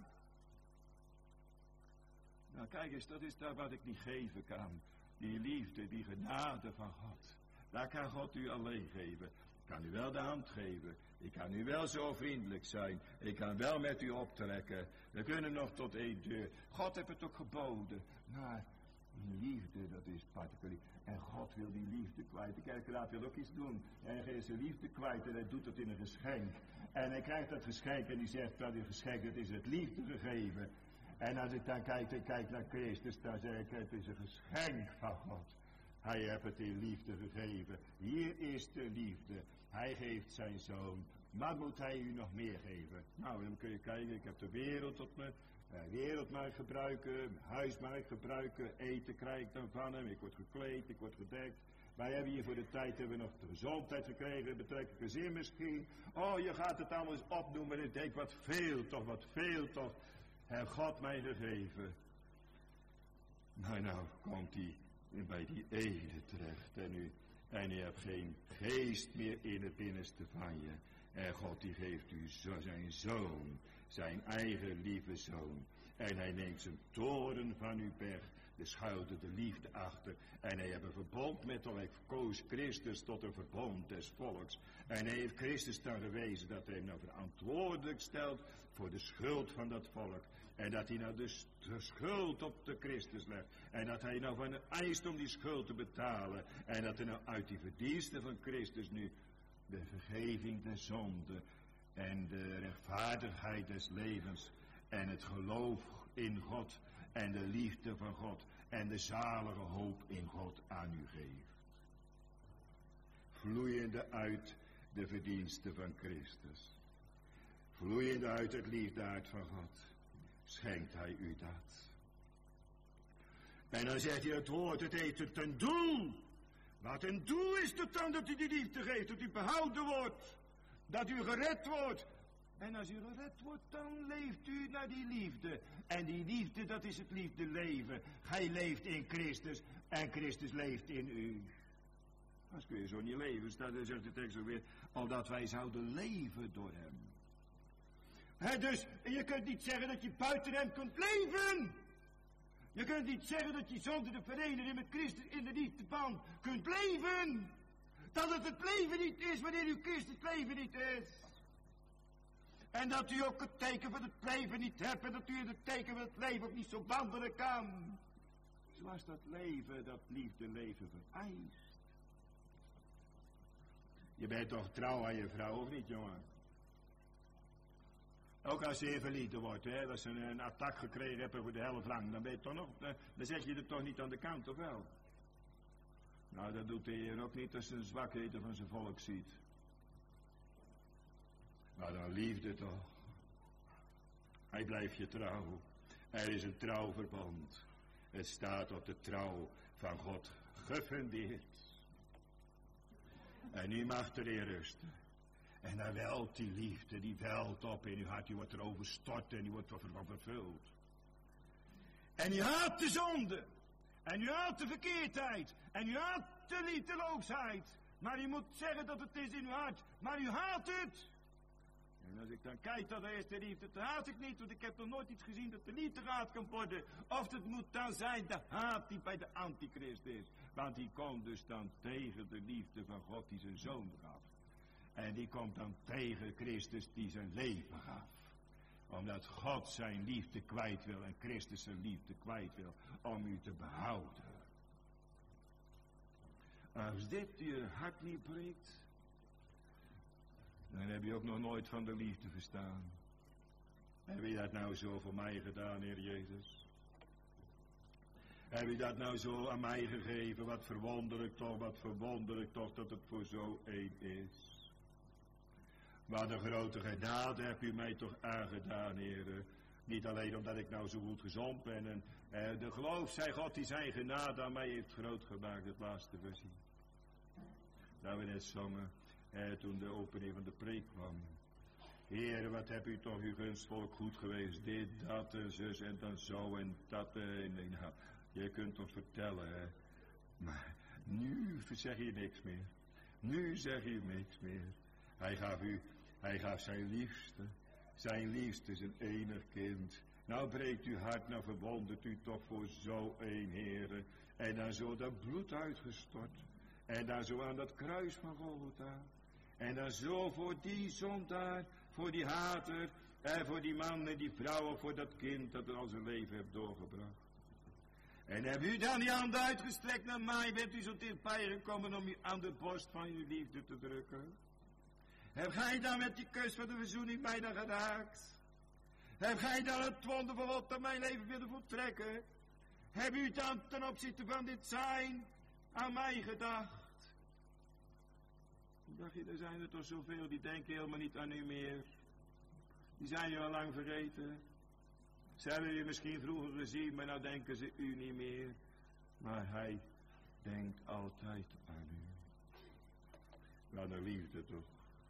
Nou kijk eens, dat is daar wat ik niet geven kan. Die liefde, die genade van God. Daar kan God u alleen geven. Ik kan u wel de hand geven. Ik kan u wel zo vriendelijk zijn. Ik kan wel met u optrekken. We kunnen nog tot één deur. God heeft het ook geboden. Maar die liefde, dat is particulier. En God wil die liefde kwijt. De kerkraad wil ook iets doen. En hij geeft zijn liefde kwijt en hij doet het in een geschenk. En hij krijgt dat geschenk en die zegt, dat die geschenk, dat is het liefde gegeven. En als ik dan kijk, en kijk naar Christus, dan zeg ik, het is een geschenk van God. Hij heeft het in liefde gegeven. Hier is de liefde. Hij geeft zijn zoon. Wat moet hij u nog meer geven? Nou, dan kun je kijken, ik heb de wereld tot me. De wereld mag ik gebruiken, mijn huis mag ik gebruiken, eten krijg ik dan van hem, ik word gekleed, ik word gedekt. Wij hebben hier voor de tijd hebben we nog de gezondheid gekregen, betrekkelijke zin misschien. Oh, je gaat het allemaal eens opnoemen en ik denk, wat veel toch, wat veel toch, heeft God mij gegeven. Maar nou komt hij bij die ede terecht en u, en u hebt geen geest meer in het binnenste van je. En God die geeft u zo zijn zoon, zijn eigen lieve zoon. En hij neemt zijn toren van u weg, de schouder, de liefde achter. En hij heeft een verbond met hem, hij koos Christus tot een verbond des volks. En hij heeft Christus dan gewezen dat hij hem nou verantwoordelijk stelt voor de schuld van dat volk. En dat hij nou de, de schuld op de Christus legt. En dat hij nou van hem eist om die schuld te betalen. En dat hij nou uit die verdiensten van Christus nu de vergeving der zonde en de rechtvaardigheid des levens en het geloof in God en de liefde van God en de zalige hoop in God aan u geeft. Vloeiende uit de verdiensten van Christus. Vloeiende uit het liefdaad van God. Schenkt hij u dat. En dan zegt hij, het woord, het heeft het ten doel. Wat een doel is het dan dat u die liefde geeft, dat u behouden wordt. Dat u gered wordt. En als u gered wordt, dan leeft u naar die liefde. En die liefde, dat is het liefde leven. Gij leeft in Christus en Christus leeft in u. Als kun je zo niet leven, staat, dan zegt de tekst ook weer, omdat wij zouden leven door hem. He, dus je kunt niet zeggen dat je buiten hem kunt leven. Je kunt niet zeggen dat je zonder de vereniging met Christus in de liefdeband kunt leven. Dat het het leven niet is wanneer u Christus leven niet is. En dat u ook het teken van het leven niet hebt en dat u het teken van het leven ook niet zo wandelen kan. Zoals dat leven, dat liefde leven vereist. Je bent toch trouw aan je vrouw, of niet, jongen? Ook als je verliefd wordt, hè, als ze een attack gekregen hebben voor de helft lang, dan ben je toch nog, dan zet je er toch niet aan de kant, of wel? Nou, dat doet de Heer ook niet als hij een zwakheden van zijn volk ziet. Maar dan liefde toch. Hij blijft je trouw. Er is een trouwverband. Het staat op de trouw van God gefundeerd. En nu mag erin rusten. En dan welt die liefde, die welt op in uw hart, die wordt er overstort en die wordt ervan vervuld. En u haat de zonde. En u haat de verkeerdheid. En u haat de liefdeloosheid. Maar u moet zeggen dat het is in uw hart. Maar u haat het. En als ik dan kijk dat er is de liefde, dat haat ik niet. Want ik heb nog nooit iets gezien dat de liefde gehaat kan worden. Of het moet dan zijn de haat die bij de antichrist is. Want die komt dus dan tegen de liefde van God die zijn zoon gaf. En die komt dan tegen Christus die zijn leven gaf. Omdat God zijn liefde kwijt wil en Christus zijn liefde kwijt wil om u te behouden. Als dit je hart niet breekt, dan heb je ook nog nooit van de liefde verstaan. Heb je dat nou zo voor mij gedaan, Heer Jezus? Heb je dat nou zo aan mij gegeven? Wat verwonderlijk toch, wat verwonderlijk toch dat het voor zo één is. Wat een grote genade heb u mij toch aangedaan, Heer. Niet alleen omdat ik nou zo goed gezond ben. En eh, de geloof, zei God, die zijn genade aan mij heeft groot gemaakt, het laatste versie. Dat we net zongen, eh, toen de opening van de preek kwam. Heer, wat heb u toch uw gunstvolk goed geweest. Dit, dat en zus en dan zo en dat. En, en, nou, je kunt toch vertellen, hè. Maar nu zeg je niks meer. Nu zeg je niks meer. Hij gaf u, hij gaf zijn liefste. Zijn liefste, zijn enig kind. Nou breekt uw hart, nou verwondert u toch voor zo een Heere. En dan zo dat bloed uitgestort. En dan zo aan dat kruis van Golgotha. En dan zo voor die zondaar, voor die hater. En voor die man en die vrouw, voor dat kind dat er al zijn leven heeft doorgebracht. En heb u dan die hand uitgestrekt naar mij, bent u zo dichtbij gekomen om u aan de borst van uw liefde te drukken? Heb gij dan met die kus van de verzoening mij dan geraakt? Heb gij dan het wonder van God dat mijn leven willen voltrekken? Heb u dan ten opzichte van dit zijn aan mij gedacht? Dacht je, er zijn er toch zoveel die denken helemaal niet aan u meer. Die zijn je al lang vergeten. Ze hebben u misschien vroeger gezien, maar nou denken ze u niet meer. Maar hij, denkt altijd aan u. Wat een liefde toch.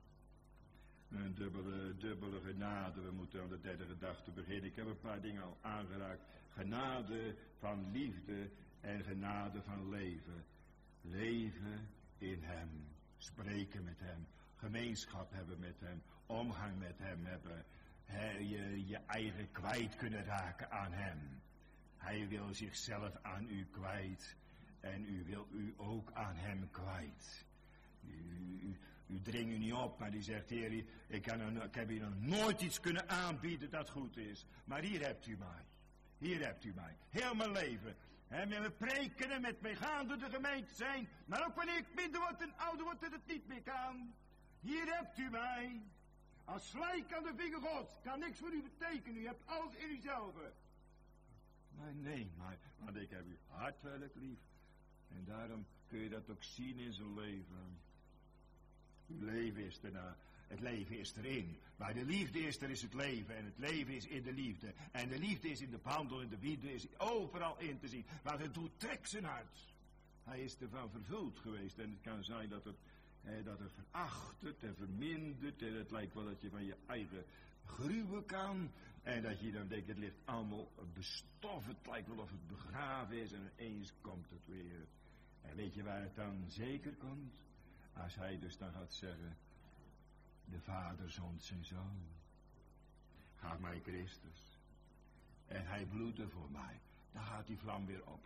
Een dubbele, dubbele genade. We moeten aan de derde gedachte beginnen. Ik heb een paar dingen al aangeraakt. Genade van liefde en genade van leven. Leven in hem. Spreken met hem. Gemeenschap hebben met hem. Omgang met hem hebben. He, je, je eigen kwijt kunnen raken aan hem. Hij wil zichzelf aan u kwijt. En u wil u ook aan hem kwijt. U, u, u dringt u niet op, maar die zegt, Heer, ik, kan een, ik heb u nog nooit iets kunnen aanbieden dat goed is. Maar hier hebt u mij. Hier hebt u mij. Heel mijn leven. En met me preken en met me gaan door de gemeente zijn. Maar ook wanneer ik minder word en ouder word en het niet meer kan. Hier hebt u mij. Als slijk aan de vinger Gods kan niks voor u betekenen. U hebt alles in uzelf. Maar nee, maar, want ik heb u hartelijk lief. En daarom kun je dat ook zien in zijn leven. Uw leven is erna. Het leven is erin. Maar de liefde is er, is het leven. En het leven is in de liefde. En de liefde is in de handel. En de liefde is overal in te zien. Maar het doet trek zijn hart. Hij is ervan vervuld geweest. En het kan zijn dat het, eh, dat het verachtert en vermindert. En het lijkt wel dat je van je eigen gruwen kan. En dat je dan denkt, het ligt allemaal bestoft. Het lijkt wel of het begraven is. En ineens komt het weer. En weet je waar het dan zeker komt? Als hij dus dan gaat zeggen, de Vader zond zijn Zoon. Gaf mij Christus. En hij bloedde voor mij. Dan gaat die vlam weer op.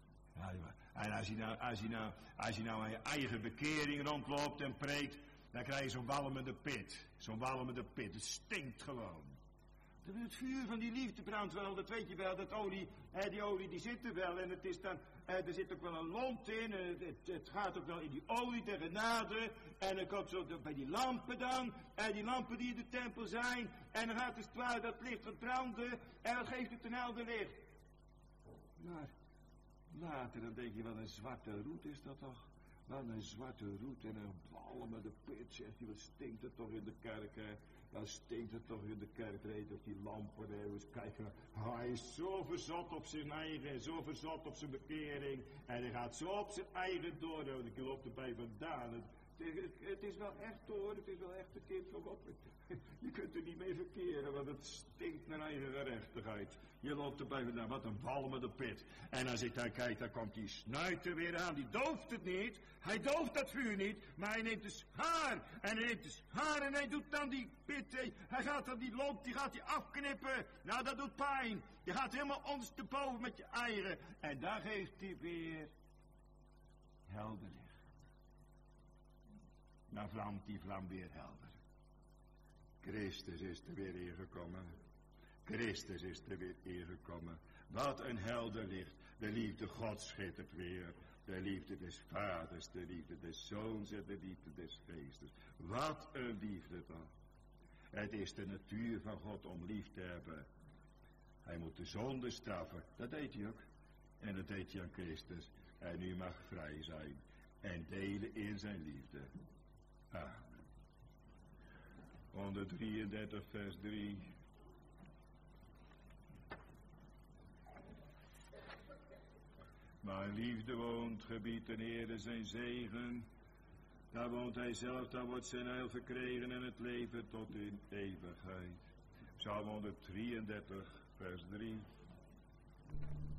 En als je nou, als je nou, als je nou aan je eigen bekering rondloopt en preekt, dan krijg je zo'n walmende pit. Zo'n walmende pit. Het stinkt gewoon. Het vuur van die liefde brandt wel, dat weet je wel, dat olie, hè, die olie die zit er wel en het is dan, eh, er zit ook wel een lont in, en het, het, het gaat ook wel in die olie ter genade, en dan komt zo bij die lampen dan, en die lampen die in de tempel zijn, en dan gaat het ware dat licht wat branden, en dan geeft het een helder licht. Maar later dan denk je, wat een zwarte roet is dat toch? Wat een zwarte roet en een walmende pit, zegt hij, wat stinkt het toch in de kerk, hè? Dan stinkt het toch in de kerk, reed op die lampen, eens kijken. Hij is zo verzot op zijn eigen, zo verzot op zijn bekering. En hij gaat zo op zijn eigen door. En ik loop erbij vandaan. Het, het, het is wel echt hoor, het is wel echt een kind van God. Je kunt er niet mee verkeren, want het stinkt naar eigen gerechtigheid. Je loopt erbij vandaan, wat een walmende pit. En als ik daar kijk, dan komt die snuiter weer aan. Die dooft het niet. Hij dooft dat vuur niet, maar hij neemt dus haar. En hij neemt dus haar en hij doet dan die pit. Hij gaat dan die lont, die gaat hij afknippen. Nou, dat doet pijn. Je gaat helemaal ondersteboven met je eieren. En daar geeft hij weer helder licht. Dan vlamt die vlam weer helder. Christus is er weer ingekomen. Christus is er weer ingekomen. Wat een helder licht. De liefde Gods schittert weer. De liefde des Vaders, de liefde des Zoons en de liefde des Geestes. Wat een liefde toch. Het is de natuur van God om lief te hebben. Hij moet de zonde straffen. Dat deed hij ook. En dat deed hij aan Christus. En u mag vrij zijn. En delen in zijn liefde. Amen. honderddrieëndertig vers drie. Waar liefde woont, gebiedt de Heere zijn zegen. Daar woont hij zelf, daar wordt zijn heil verkregen en het leven tot in eeuwigheid. Psalm honderddrieëndertig vers drie.